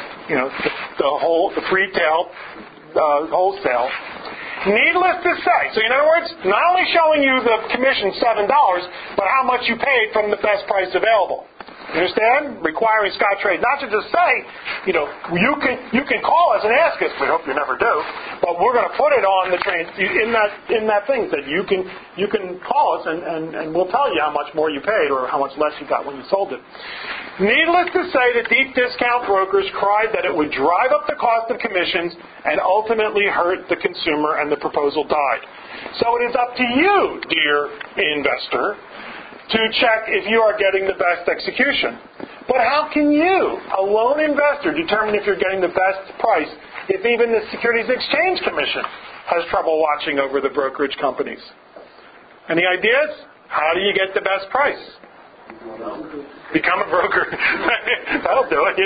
[SPEAKER 1] the retail, wholesale. Needless to say, so in other words, not only showing you the commission $7, but how much you paid from the best price available. You understand? Requiring Scottrade not to just say, you can call us and ask us. We hope you never do, but we're going to put it on the train in that thing that you can call us and we'll tell you how much more you paid or how much less you got when you sold it. Needless to say, the deep discount brokers cried that it would drive up the cost of commissions and ultimately hurt the consumer, and the proposal died. So it is up to you, dear investor, to check if you are getting the best execution. But how can you, a lone investor, determine if you're getting the best price if even the Securities and Exchange Commission has trouble watching over the brokerage companies? Any ideas? How do you get the best price? Become a broker. That'll do it.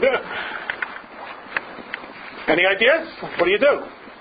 [SPEAKER 1] Any ideas? What do you do?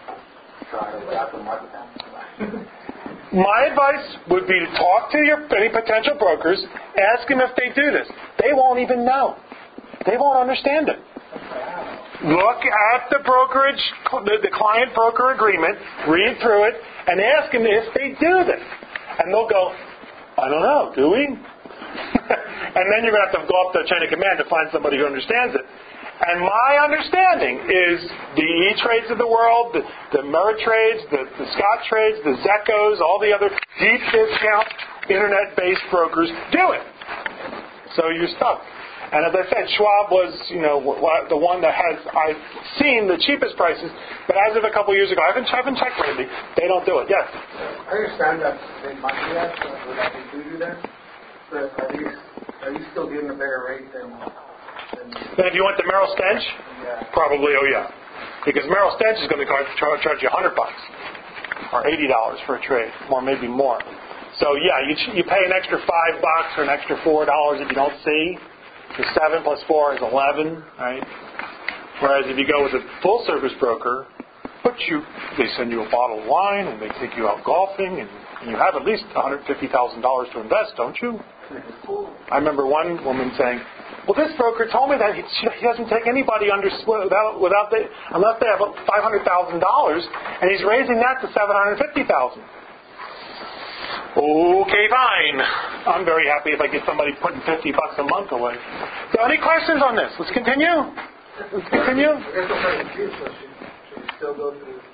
[SPEAKER 1] My advice would be to talk to any potential brokers, ask them if they do this. They won't even know. They won't understand it. Look at the brokerage, the client broker agreement, read through it, and ask them if they do this. And they'll go, I don't know, do we? And then you're going to have to go up the chain of command to find somebody who understands it. And my understanding is the E-Trades of the world, the Ameritrades, the Scottrades, the Zecos, all the other deep discount internet-based brokers do it. So you're stuck. And as I said, Schwab was, the one that has, I've seen the cheapest prices, but as of a couple years ago, I haven't checked lately, they don't do it. Yes?
[SPEAKER 2] I understand that they might do that, that they do that, but are you still getting a better rate than...
[SPEAKER 1] Then if you went to Merrill Stench, probably, because Merrill Stench is going to charge you $100 or $80 for a trade, or maybe more. So you pay an extra $5 or an extra $4 if you don't see. The 7 plus 4 is 11, right? Whereas if you go with a full service broker, they send you a bottle of wine and they take you out golfing, and you have at least $150,000 to invest, don't you? I remember one woman saying, well, this broker told me that he doesn't take anybody unless they have $500,000, and he's raising that to $750,000. Okay, fine. I'm very happy if I get somebody putting $50 a month away. So, any questions on this? Let's continue.
[SPEAKER 2] I guess I'm confused. So should you still go to the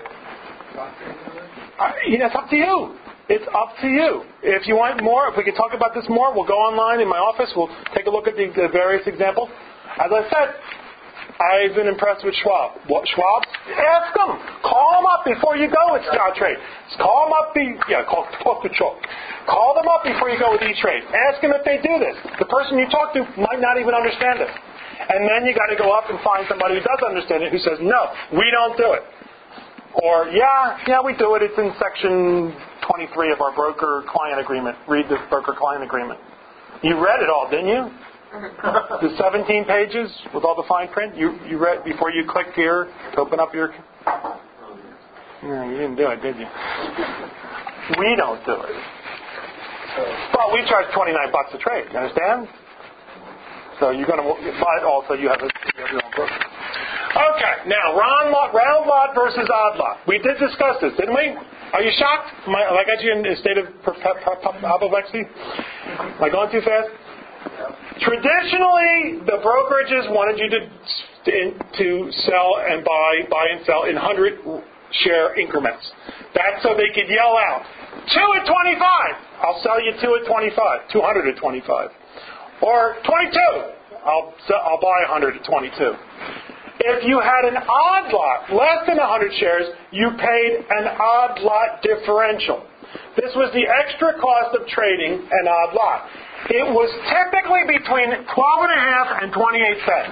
[SPEAKER 1] It's up to you. It's up to you. If you want more, if we can talk about this more, we'll go online in my office. We'll take a look at the various examples. As I said, I've been impressed with Schwab. What, Schwab? Ask them. Call them up before you go with Scottrade. Call them up. Talk to Chuck. Call them up before you go with E-Trade. Ask them if they do this. The person you talk to might not even understand it. And then you got to go up and find somebody who does understand it, who says, no, we don't do it. Or, yeah, we do it. It's in section 23 of our broker-client agreement. Read the broker-client agreement. You read it all, didn't you? The 17 pages with all the fine print? You read before you clicked here to open up your... No, you didn't do it, did you? We don't do it. Well, we charge $29 a trade. You understand? So you're going to... But also you have your own broker. Okay, now, round lot versus odd lot. We did discuss this, didn't we? Are you shocked? Have I got you in a state of apoplexy? Am I going too fast? Traditionally, the brokerages wanted you to sell and buy and sell in 100 share increments. That's so they could yell out, 2 at 25. I'll sell you 2 at 25. 200 at 25. Or 22. I'll buy 100 at 22. If you had an odd lot, less than 100 shares, you paid an odd lot differential. This was the extra cost of trading an odd lot. It was typically between 12.5 and 28 cents.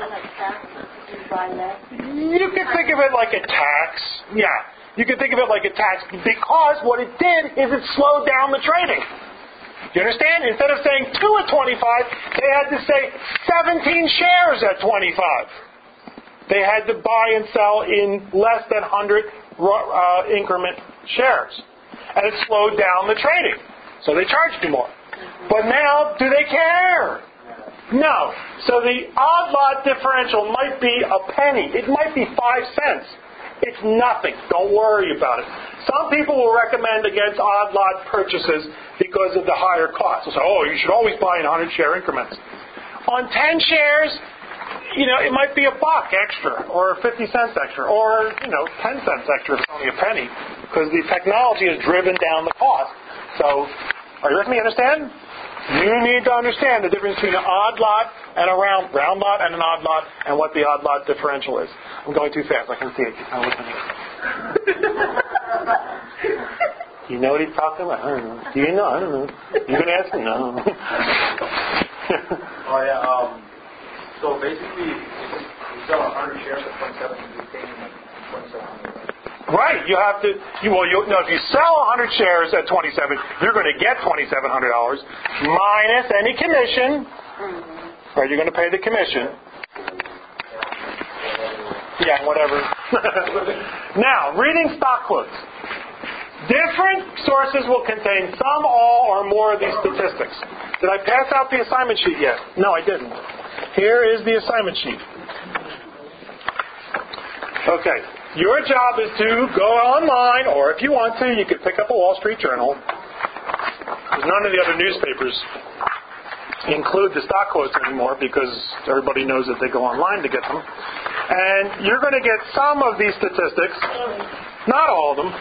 [SPEAKER 1] You could think of it like a tax. Yeah, you could think of it like a tax because what it did is it slowed down the trading. You understand? Instead of saying 2 at 25, they had to say 17 shares at 25. They had to buy and sell in less than 100 increment shares. And it slowed down the trading. So they charged you more. But now, do they care? No. So the odd lot differential might be a penny. It might be 5 cents. It's nothing. Don't worry about it. Some people will recommend against odd lot purchases because of the higher cost. They'll say, you should always buy in 100 share increments. On 10 shares, it might be $1 extra, or 50 cents extra, or, 10 cents extra if it's only a penny, because the technology has driven down the cost. So, are you with me? Understand? You need to understand the difference between an odd lot and a round lot and an odd lot, and what the odd lot differential is. I'm going too fast. I can see it. I'm listening. You know what he's talking about? I don't know. Do you know? I don't know. You can ask me. No.
[SPEAKER 5] So basically, you sell 100 shares at 27, you retain 2,700.
[SPEAKER 1] Right. You have to. If you sell 100 shares at 27, you're going to get $2,700 minus any commission. Right. You're going to pay the commission. Yeah. Whatever. Now, reading stock quotes. Different sources will contain some, all, or more of these statistics. Did I pass out the assignment sheet yet? No, I didn't. Here is the assignment sheet. Okay. Your job is to go online, or if you want to, you could pick up a Wall Street Journal. None of the other newspapers include the stock quotes anymore because everybody knows that they go online to get them. And you're going to get some of these statistics, not all of them.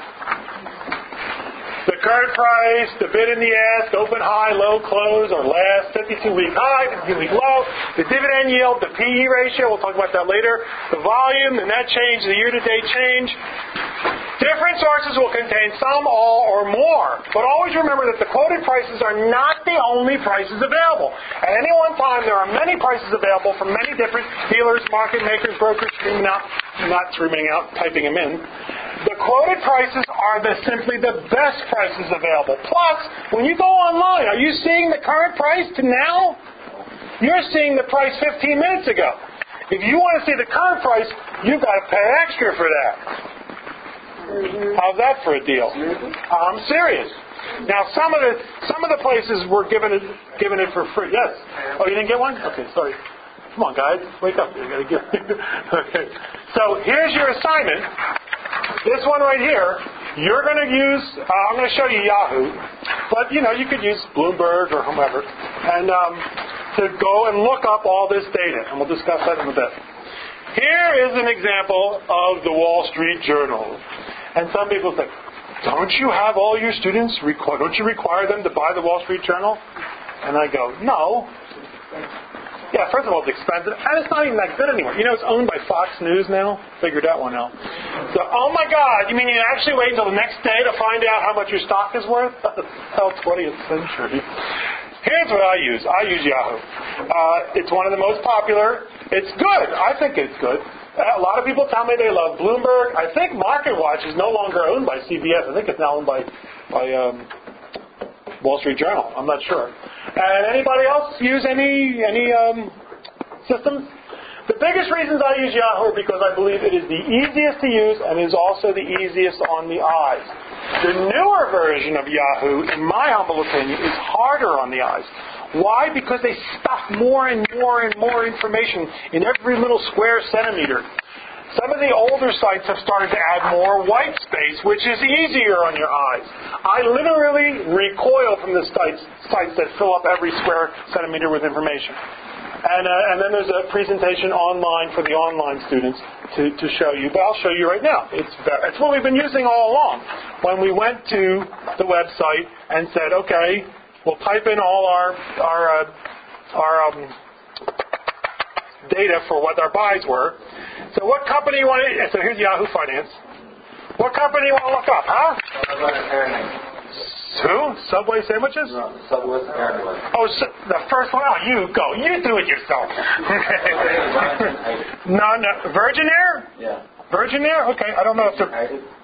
[SPEAKER 1] The current price, the bid and the ask, open high, low, close, or last, 52-week high, 52-week low, the dividend yield, the PE ratio, we'll talk about that later, the volume, the net change, the year-to-date change. Different sources will contain some, all, or more. But always remember that the quoted prices are not the only prices available. At any one time, there are many prices available from many different dealers, market makers, brokers, typing them in. The quoted prices are simply the best prices available. Plus, when you go online, are you seeing the current price to now? You're seeing the price 15 minutes ago. If you want to see the current price, you've got to pay extra for that. How's that for a deal? I'm serious. Now, some of the places were giving it for free. Yes. Oh, you didn't get one? Okay, sorry. Come on, guys, wake up. You got to get. Okay. So here's your assignment. This one right here, you're going to use. I'm going to show you Yahoo, but you could use Bloomberg or whomever, and to go and look up all this data, and we'll discuss that in a bit. Here is an example of the Wall Street Journal. And some people say, don't you have all your students, don't you require them to buy the Wall Street Journal? And I go, no. Yeah, first of all, it's expensive, and it's not even that good anymore. It's owned by Fox News now. Figured that one out. So, oh my God, you mean you actually wait until the next day to find out how much your stock is worth? Hell, 20th century. Here's what I use. I use Yahoo. It's one of the most popular. It's good. I think it's good. A lot of people tell me they love Bloomberg. I think MarketWatch is no longer owned by CBS. I think it's now owned by Wall Street Journal. I'm not sure. And anybody else use any systems? The biggest reasons I use Yahoo are because I believe it is the easiest to use and is also the easiest on the eyes. The newer version of Yahoo, in my humble opinion, is harder on the eyes. Why? Because they stuff more and more and more information in every little square centimeter. Some of the older sites have started to add more white space, which is easier on your eyes. I literally recoil from the sites that fill up every square centimeter with information. And then there's a presentation online for the online students to show you. But I'll show you right now. It's what we've been using all along. When we went to the website and said, okay, we'll type in all our data for what our buys were. So what company you want to... So here's Yahoo Finance. What company you want to look up, huh? Who? Subway sandwiches?
[SPEAKER 3] No, Subway Airlines.
[SPEAKER 1] Oh, the first one? Oh, you go. You do it yourself. No. Virgin Air?
[SPEAKER 3] Yeah.
[SPEAKER 1] Virgin Air? Okay, I don't know if they're...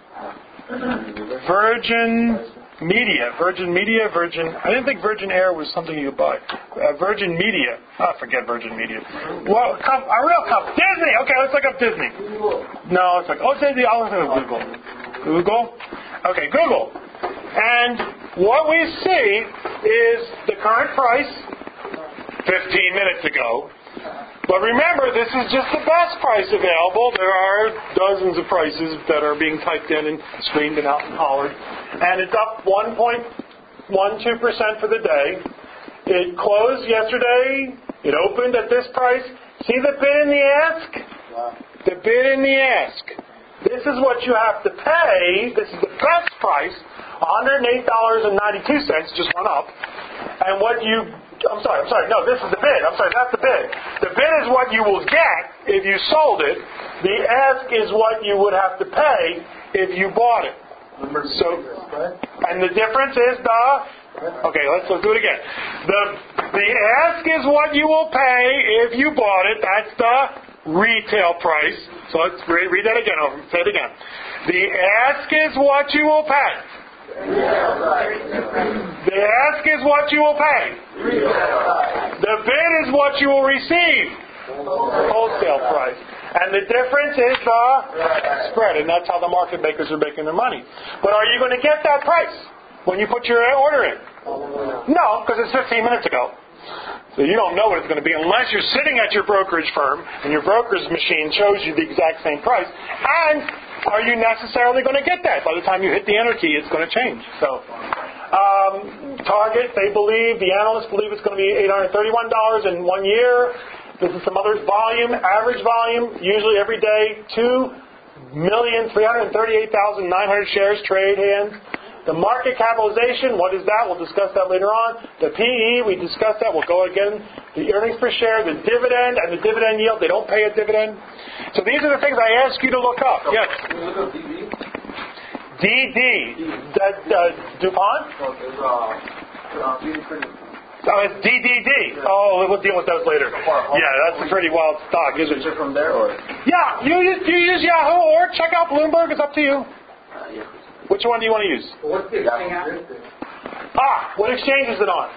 [SPEAKER 1] Virgin Media. I didn't think Virgin Air was something you could buy. Virgin Media. Oh, forget Virgin Media. Well, a real company. Disney. Okay, let's look up Disney. No, it's like, Disney. I'll look at Google. Google? Okay, Google. And what we see is the current price 15 minutes ago. But remember, this is just the best price available. There are dozens of prices that are being typed in and screamed and out and hollered. And it's up 1.12% for the day. It closed yesterday. It opened at this price. See the bid and the ask? The bid and the ask. This is what you have to pay. This is the best price. $108.92 just went up. And what you... I'm sorry. No, this is the bid. I'm sorry, that's the bid. The bid is what you will get if you sold it. The ask is what you would have to pay if you bought it. So, and the difference is the... Okay, let's do it again. The ask is what you will pay if you bought it. That's the retail price. So let's read that again. Say it again. The ask is what you will pay. The ask is what you will pay. The bid is what you will receive. Wholesale price. And the difference is the spread. And that's how the market makers are making their money. But are you going to get that price when you put your order in? No, because it's 15 minutes ago. So you don't know what it's going to be unless you're sitting at your brokerage firm and your broker's machine shows you the exact same price. And are you necessarily going to get that? By the time you hit the enter key, it's going to change. So, Target, the analysts believe it's going to be $831 in 1 year. This is some others. Volume, average volume, usually every day, 2,338,900 shares trade hands. The market capitalization, what is that? We'll discuss that later on. The PE, we discussed that. We'll go again. The earnings per share, the dividend, and the dividend yield. They don't pay a dividend. So these are the things I ask you to look up. Yes. DD. DuPont? Oh, it's DDD. Oh, we'll deal with those later. Yeah, that's a pretty wild stock, isn't it?
[SPEAKER 3] From there, or?
[SPEAKER 1] Yeah, you use Yahoo or check out Bloomberg. It's up to you. Which one do you want to use?
[SPEAKER 2] What's the exchange?
[SPEAKER 1] What exchange is it on?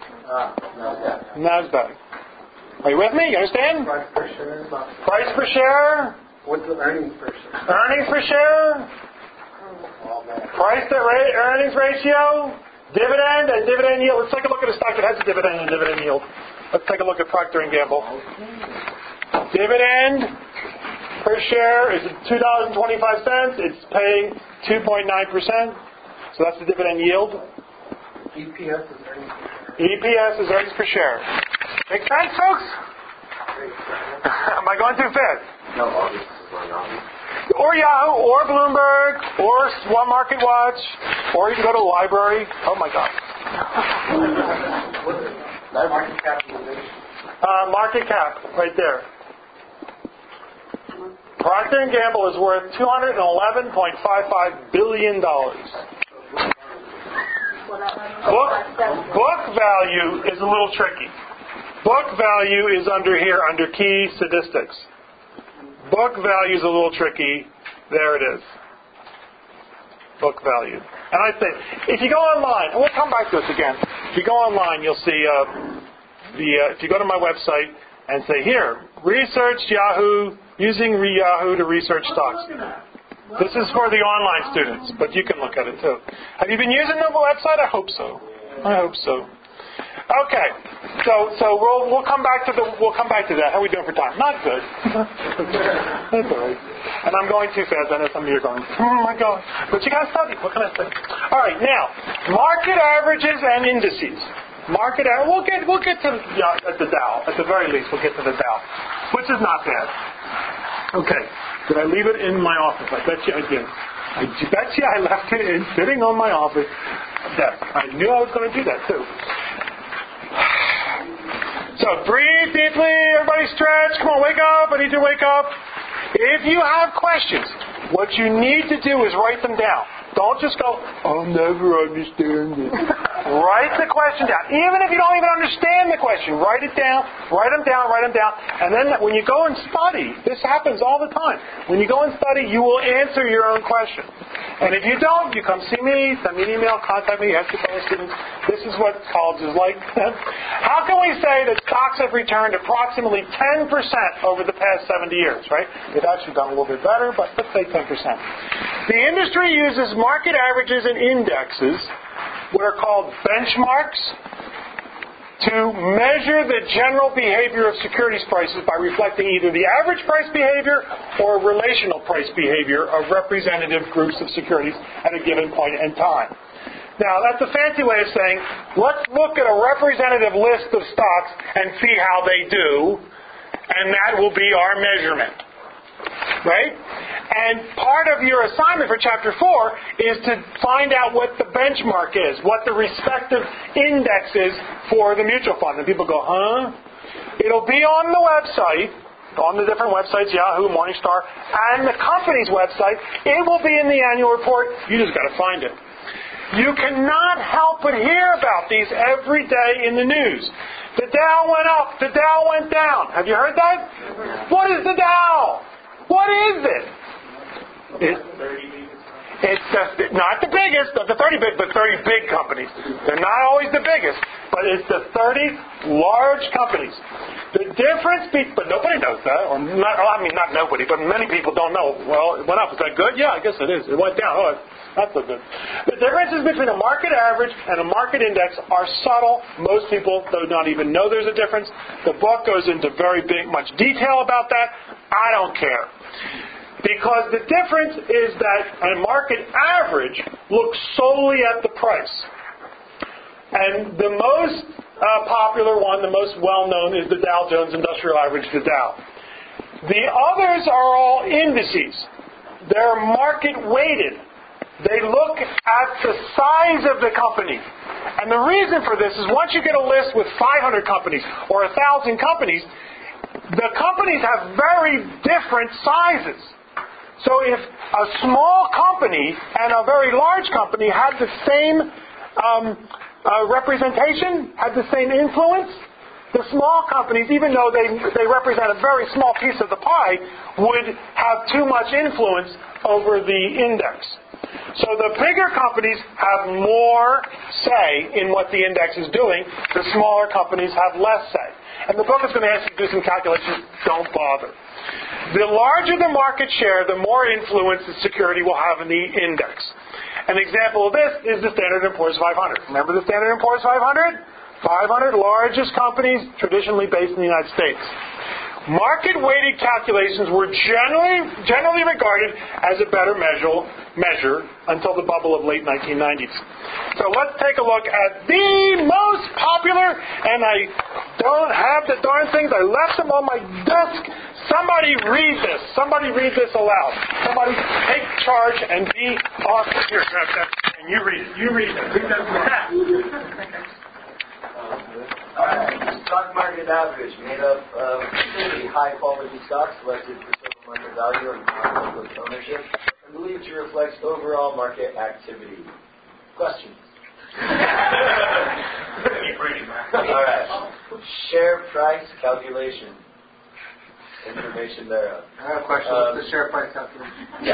[SPEAKER 1] NASDAQ. Are you with me? You understand?
[SPEAKER 2] Price per share.
[SPEAKER 1] Price per share.
[SPEAKER 2] What's the earnings per share?
[SPEAKER 1] Earnings per share. Price to earnings ratio. Dividend and dividend yield. Let's take a look at a stock that has a dividend and dividend yield. Let's take a look at Procter & Gamble. Dividend per share is $2.25. It's paying 2.9%. So that's the dividend yield.
[SPEAKER 2] EPS is earnings per share.
[SPEAKER 1] EPS is earnings per share. Make sense, folks? Am I going too fast?
[SPEAKER 3] No, August is going on.
[SPEAKER 1] Or Yahoo, or Bloomberg, or One Market Watch, or you can go to the library. Oh my God.
[SPEAKER 2] Market capitalization.
[SPEAKER 1] Market cap, right there. Procter & Gamble is worth $211.55 billion. Book value is a little tricky. Book value is under here, under key statistics. Book value is a little tricky. There it is. Book value. And I say, if you go online, and we'll come back to this again. If you go online, you'll see if you go to my website and say, here, research Yahoo, using Yahoo to research stocks. This is for the online students, but you can look at it too. Have you been using the website? I hope so. Okay. So we'll come back to that. How are we doing for time? Not good. That's all right. And I'm going too fast. I know some of you are going, oh my God. But you got to study. What can I say? All right. Now, market averages and indices. We'll get to the Dow. At the very least, we'll get to the Dow, which is not bad. Okay. Did I leave it in my office? I bet you I did. I bet you I left it sitting on my office desk. I knew I was going to do that too. So breathe deeply. Everybody stretch. Come on, wake up. I need you to wake up. If you have questions, what you need to do is write them down. Don't just go, I'll never understand it. Write the question down. Even if you don't even understand the question, write it down, write them down. And then when you go and study, this happens all the time. When you go and study, you will answer your own question. And if you don't, you come see me, send me an email, contact me, ask your fellow students. This is what college is like. How can we say that stocks have returned approximately 10% over the past 70 years, right? They've actually done a little bit better, but let's say 10%. The industry uses market averages and indexes, what are called benchmarks, to measure the general behavior of securities prices by reflecting either the average price behavior or relational price behavior of representative groups of securities at a given point in time. Now, that's a fancy way of saying, let's look at a representative list of stocks and see how they do, and that will be our measurement. Right? And part of your assignment for Chapter 4 is to find out what the benchmark is, what the respective index is for the mutual fund. And people go, huh? It'll be on the website, on the different websites, Yahoo, Morningstar, and the company's website. It will be in the annual report. You just got to find it. You cannot help but hear about these every day in the news. The Dow went up. The Dow went down. Have you heard that? What is the Dow? What is it? It's just not the biggest of the 30 big, but 30 big companies. They're not always the biggest, but it's the 30 large companies. The difference, but nobody knows that, or not nobody, but many people don't know. Well, it went up. Is that good? Yeah, I guess it is. It went down. Oh, that's so good. The differences between a market average and a market index are subtle. Most people do not even know there's a difference. The book goes into much detail about that. I don't care. Because the difference is that a market average looks solely at the price. And the most popular one, the most well-known, is the Dow Jones Industrial Average, the Dow. The others are all indices. They're market-weighted. They look at the size of the company. And the reason for this is once you get a list with 500 companies or 1,000 companies, the companies have very different sizes. So if a small company and a very large company had the same representation, had the same influence, the small companies, even though they represent a very small piece of the pie, would have too much influence over the index. So the bigger companies have more say in what the index is doing. The smaller companies have less say. And the book is going to ask you to do some calculations. Don't bother. The larger the market share, the more influence the security will have in the index. An example of this is the Standard & Poor's 500. Remember the Standard & Poor's 500? 500 largest companies traditionally based in the United States. Market-weighted calculations were generally regarded as a better measure until the bubble of late 1990s. So let's take a look at the most popular, and I don't have the darn things. I left them on my desk. Somebody read this. Somebody read this aloud. Somebody take charge and be awesome. Here, grab that. And you read it. You read it. Read that.
[SPEAKER 3] Stock market average made up of really high-quality stocks selected for total market value and public ownership and believed to reflect overall market activity. Questions? All right. Share price calculation. Information thereof.
[SPEAKER 2] I have a question. What's the share price calculation?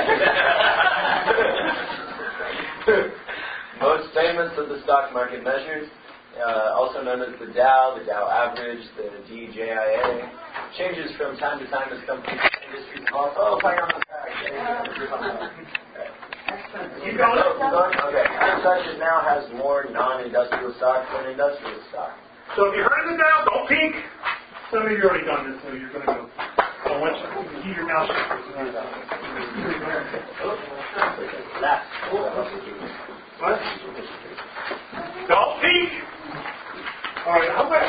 [SPEAKER 3] Most famous of the stock market measures, also known as the Dow average, the DJIA, changes from time to time as companies and industries evolve. Oh, hang on. Keep going. Okay. As such, it now has more non-industrial stocks than industrial stock.
[SPEAKER 1] So if you heard of the Dow, don't peek. Some of you have already done this, so you're going to go. So once you keep your mouth shut. What? Don't peek. All right, how about?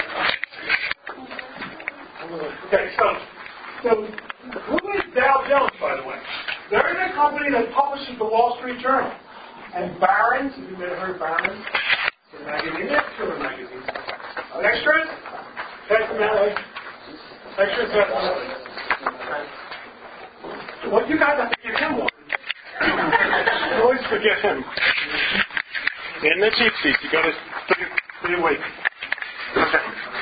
[SPEAKER 1] Okay, so who is Dow Jones, by the way? They're the company that publishes the Wall Street Journal. And Barron's, have you ever heard of Barron's? It's a magazine, extra magazine. Extras? Pass them that way. Extras, pass them that way. Well, you guys have to give him one. You always forget him. In the cheap seat, you got to put it away. Okay.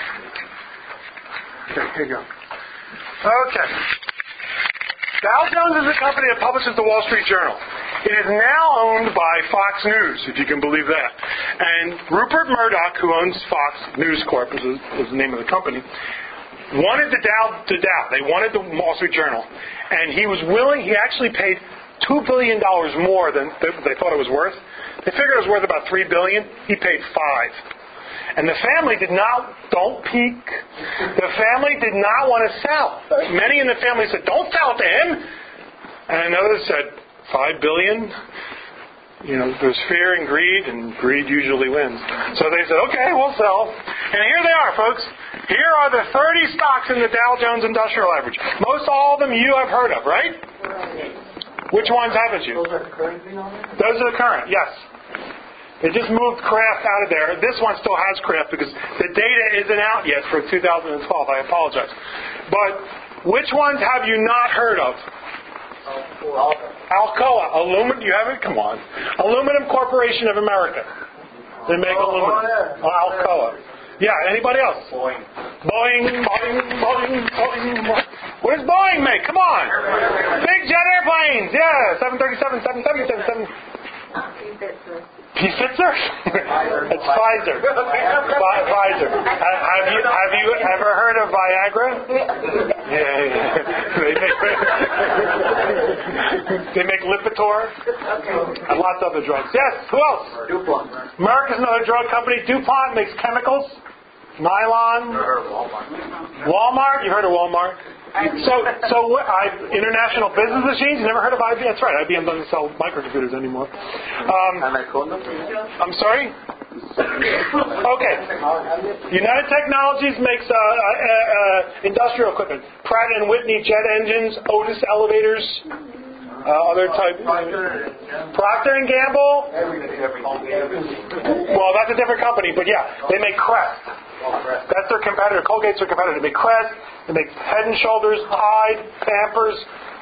[SPEAKER 1] Okay, here you go. Okay. Dow Jones is a company that publishes the Wall Street Journal. It is now owned by Fox News, if you can believe that. And Rupert Murdoch, who owns Fox News Corp, is the name of the company, wanted the Dow. They wanted the Wall Street Journal. And he was willing, he actually paid $2 billion more than they thought it was worth. They figured it was worth about $3 billion. He paid $5 billion. And the family don't peek. The family did not want to sell. Many in the family said, don't sell it to him. And others said, $5 billion? You know, there's fear and greed usually wins. So they said, okay, we'll sell. And here they are, folks. Here are the 30 stocks in the Dow Jones Industrial Average. Most all of them you have heard of, right? Which ones haven't you?
[SPEAKER 2] Those are current on there?
[SPEAKER 1] Those are the current, yes. They just moved Kraft out of there. This one still has Kraft because the data isn't out yet for 2012. I apologize. But which ones have you not heard of? Alcoa. You haven't? Come on. Aluminum Corporation of America. They make aluminum. Alcoa. Yeah, anybody else? Boeing. What does Boeing make? Come on. Big jet airplanes. Yeah, 737, 777, 7... Pfizer? It's Pfizer. Pfizer. Have you ever heard of Viagra? Yeah. They make Lipitor and lots of other drugs. Yes. Who else?
[SPEAKER 2] DuPont.
[SPEAKER 1] Merck is another drug company. DuPont makes chemicals, nylon. Walmart. You heard of Walmart? International Business Machines. You never heard of IBM? That's right. IBM doesn't sell microcomputers anymore. I'm sorry? Okay. United Technologies makes industrial equipment. Pratt & Whitney jet engines, Otis elevators, other type. Procter & Gamble. Well, that's a different company, but yeah, they make Crest. That's their competitor. Colgate's their competitor. They make Crest. They make Head and Shoulders, Tide, Pampers,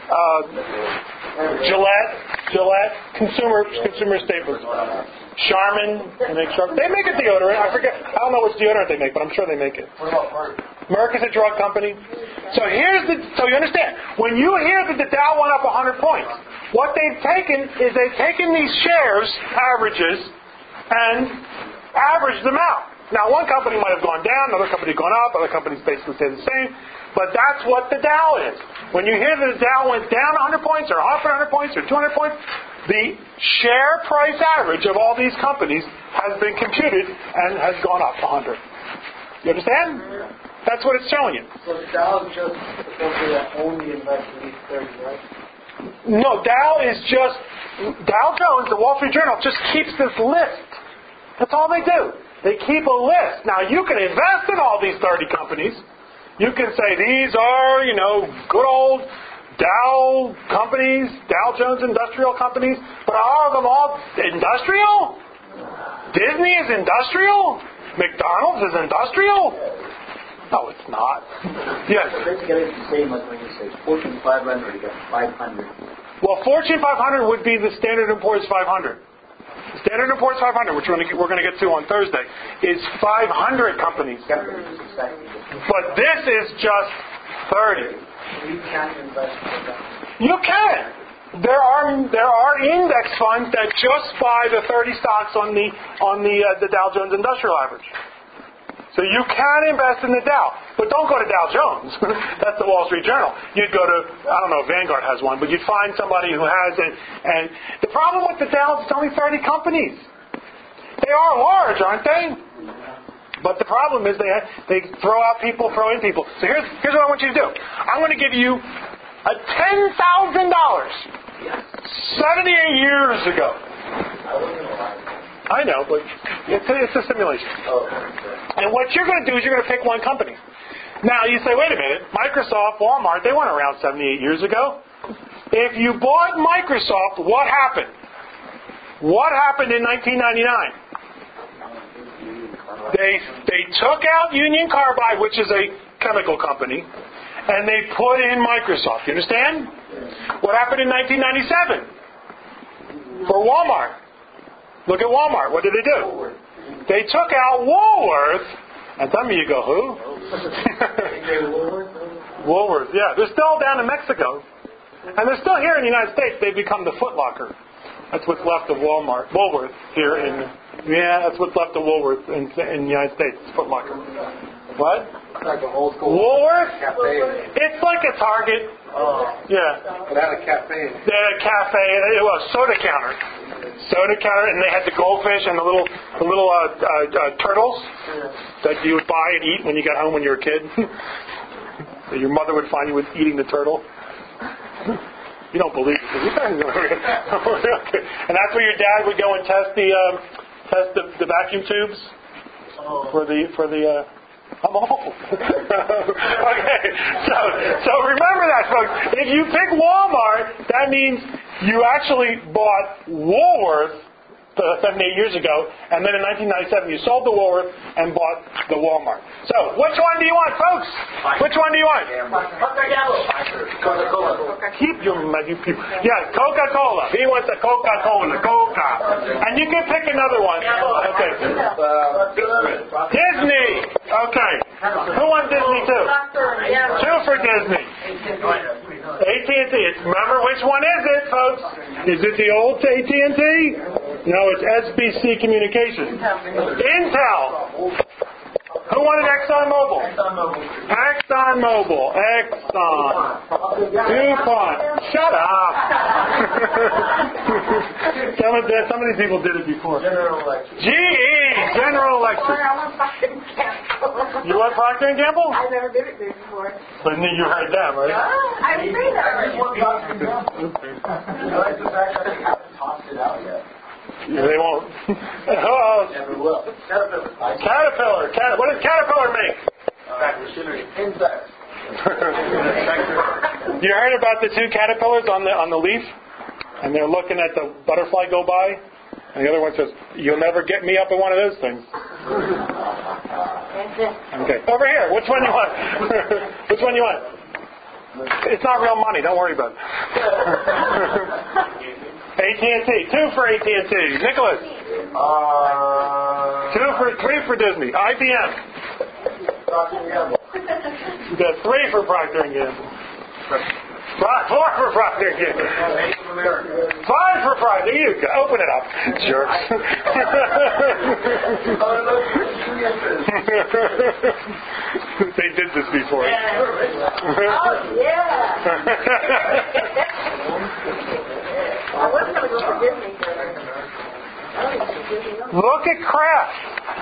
[SPEAKER 1] Gillette, consumer staples. Charmin, they make a deodorant. I forget. I don't know which deodorant they make, but I'm sure they make it.
[SPEAKER 2] What about Merck?
[SPEAKER 1] Merck is a drug company. So you understand. When you hear that the Dow went up 100 points, what they've taken is they've taken these shares, averages, and averaged them out. Now, one company might have gone down, another company gone up, other companies basically stay the same, but that's what the Dow is. When you hear that the Dow went down 100 points, or up 100 points, or 200 points, the share price average of all these companies has been computed and has gone up 100. You understand? That's what it's showing you.
[SPEAKER 2] So the Dow is just the company that only invests in these 30, right?
[SPEAKER 1] No, Dow Jones, the Wall Street Journal, just keeps this list. That's all they do. They keep a list. Now, you can invest in all these 30 companies. You can say these are, good old Dow companies, Dow Jones Industrial companies, but are them all industrial? Disney is industrial? McDonald's is industrial? No, it's not. Yes?
[SPEAKER 5] So basically, it's the same as when you say Fortune 500, you got 500.
[SPEAKER 1] Well, Fortune 500 would be the Standard & Poor's 500. Standard & Poor's 500, which we're going to get to on Thursday, is 500 companies. But this is just 30.
[SPEAKER 2] You can't invest in that.
[SPEAKER 1] You can. There are index funds that just buy the 30 stocks on the Dow Jones Industrial Average. So you can invest in the Dow, but don't go to Dow Jones. That's the Wall Street Journal. You'd go to, I don't know, Vanguard has one, but you'd find somebody who has it. And the problem with the Dow is it's only 30 companies. They are large, aren't they? But the problem is they throw out people, throw in people. So here's what I want you to do. I'm going to give you a $10,000 78 years ago. I know, but it's a simulation. And what you're going to do is you're going to pick one company. Now, you say, wait a minute, Microsoft, Walmart, they weren't around 78 years ago. If you bought Microsoft, what happened? What happened in 1999? They took out Union Carbide, which is a chemical company, and they put in Microsoft. You understand? What happened in 1997? For Walmart. Look at Walmart. What did they do? They took out Woolworth, and some of you go, who? Woolworth, yeah. They're still down in Mexico. And they're still here in the United States. They've become the Foot Locker. That's what's left of Woolworth here in... Yeah, that's what's left of Woolworth in the United States. Foot Locker. What?
[SPEAKER 2] It's like an old school
[SPEAKER 1] Woolworth?
[SPEAKER 2] cafe.
[SPEAKER 1] It's like a Target. Yeah.
[SPEAKER 2] It had a cafe.
[SPEAKER 1] They had a cafe. It was a soda counter. And they had the goldfish and the little turtles that you would buy and eat when you got home when you were a kid. Your mother would find you eating the turtle. You don't believe it. And that's where your dad would go and test the vacuum tubes for the. I'm old. Okay, so remember that, folks. If you pick Walmart, that means you actually bought Woolworth 78 years ago, and then in 1997 you sold the Woolworth and bought the Walmart. So, which one do you want, folks? Which one do you want?
[SPEAKER 2] Coca-Cola.
[SPEAKER 1] Keep you people. Yeah, Coca-Cola. He wants a Coca-Cola. Coca. And you can pick another one. Okay. Disney. Okay. Who wants Disney too? Two for Disney. AT&T. Remember, which one is it, folks? Is it the old AT&T? No, it's SBC Communications. Intel. Who wanted ExxonMobil? ExxonMobil. Exxon. DuPont. Shut up. Some of these people did it before. GE. General Electric. You want Procter & Gamble?
[SPEAKER 6] I never did it before.
[SPEAKER 1] But you heard them, right?
[SPEAKER 6] I didn't say that.
[SPEAKER 3] I like the fact that they haven't tossed it out yet.
[SPEAKER 1] Yeah, they won't. Who else?
[SPEAKER 3] Never will.
[SPEAKER 1] Caterpillar. What does Caterpillar make?
[SPEAKER 3] Insects.
[SPEAKER 1] You heard about the two caterpillars on the leaf? And they're looking at the butterfly go by? And the other one says, you'll never get me up in one of those things. Okay. Over here. Which one you want? Which one you want? It's not real money. Don't worry about it. AT&T. 2 for AT&T. Nicholas. 3 for Disney. IBM. You got 3 for Procter & Gamble. 4 for Procter & Gamble. 5 for Procter. You go. Open it up, jerks. They did this before.
[SPEAKER 6] Oh, yeah. I was going to go for Disney.
[SPEAKER 1] Look at Kraft.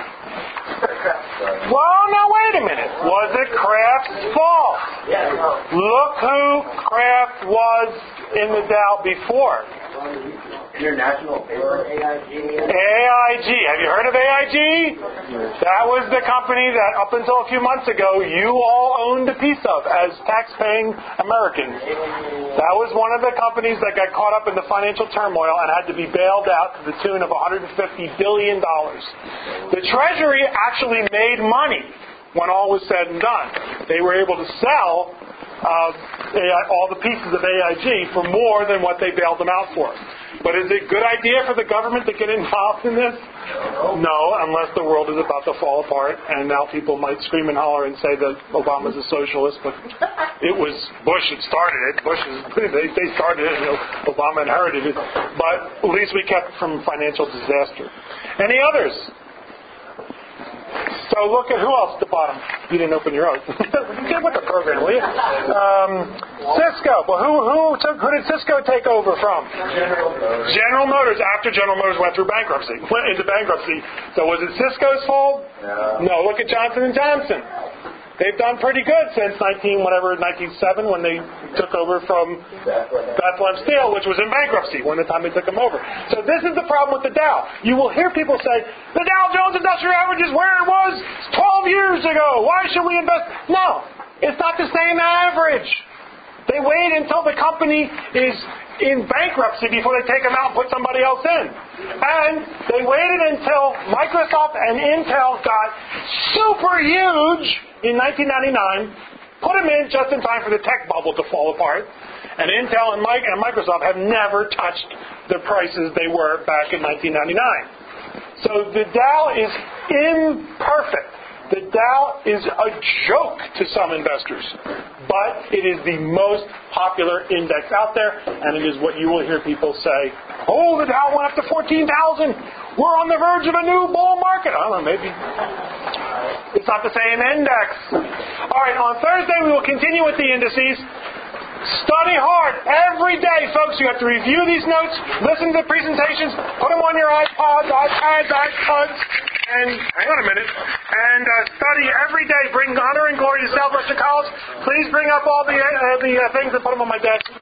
[SPEAKER 1] Well, now wait a minute. Was it Kraft's fault? Look who Kraft was in the Dow before.
[SPEAKER 3] International paper, AIG.
[SPEAKER 1] AIG. Have you heard of AIG? That was the company that up until a few months ago you all owned a piece of as tax-paying Americans. That was one of the companies that got caught up in the financial turmoil and had to be bailed out to the tune of $150 billion. The Treasury actually made money when all was said and done. They were able to sell all the pieces of AIG for more than what they bailed them out for. But is it a good idea for the government to get involved in this? No, unless the world is about to fall apart, and now people might scream and holler and say that Obama's a socialist, but it was Bush that started it. They started it, and Obama inherited it. But at least we kept it from financial disaster. Any others? So look at who else at the bottom. You didn't open your own. Get with the program, will you? Cisco. Well, who did Cisco take over from? General Motors. After General Motors went into bankruptcy. So was it Cisco's fault? No. Look at Johnson & Johnson. They've done pretty good since 1907 when they took over from Bethlehem Steel, which was in bankruptcy when the time they took them over. So this is the problem with the Dow. You will hear people say, the Dow Jones Industrial Average is where it was 12 years ago. Why should we invest? No, it's not the same average. They wait until the company is in bankruptcy before they take them out and put somebody else in. And they waited until Microsoft and Intel got super huge in 1999, put them in just in time for the tech bubble to fall apart. And Intel and Microsoft have never touched the prices they were back in 1999. So the Dow is imperfect. The Dow is a joke to some investors, but it is the most popular index out there, and it is what you will hear people say, oh, the Dow went up to 14,000. We're on the verge of a new bull market. I don't know, maybe. It's not the same index. All right, on Thursday we will continue with the indices. Study hard every day, folks. You have to review these notes, listen to the presentations, put them on your iPods, iPads, iPods, and hang on a minute, and study every day. Bring honor and glory to Southwestern College. Please bring up all the things and put them on my desk.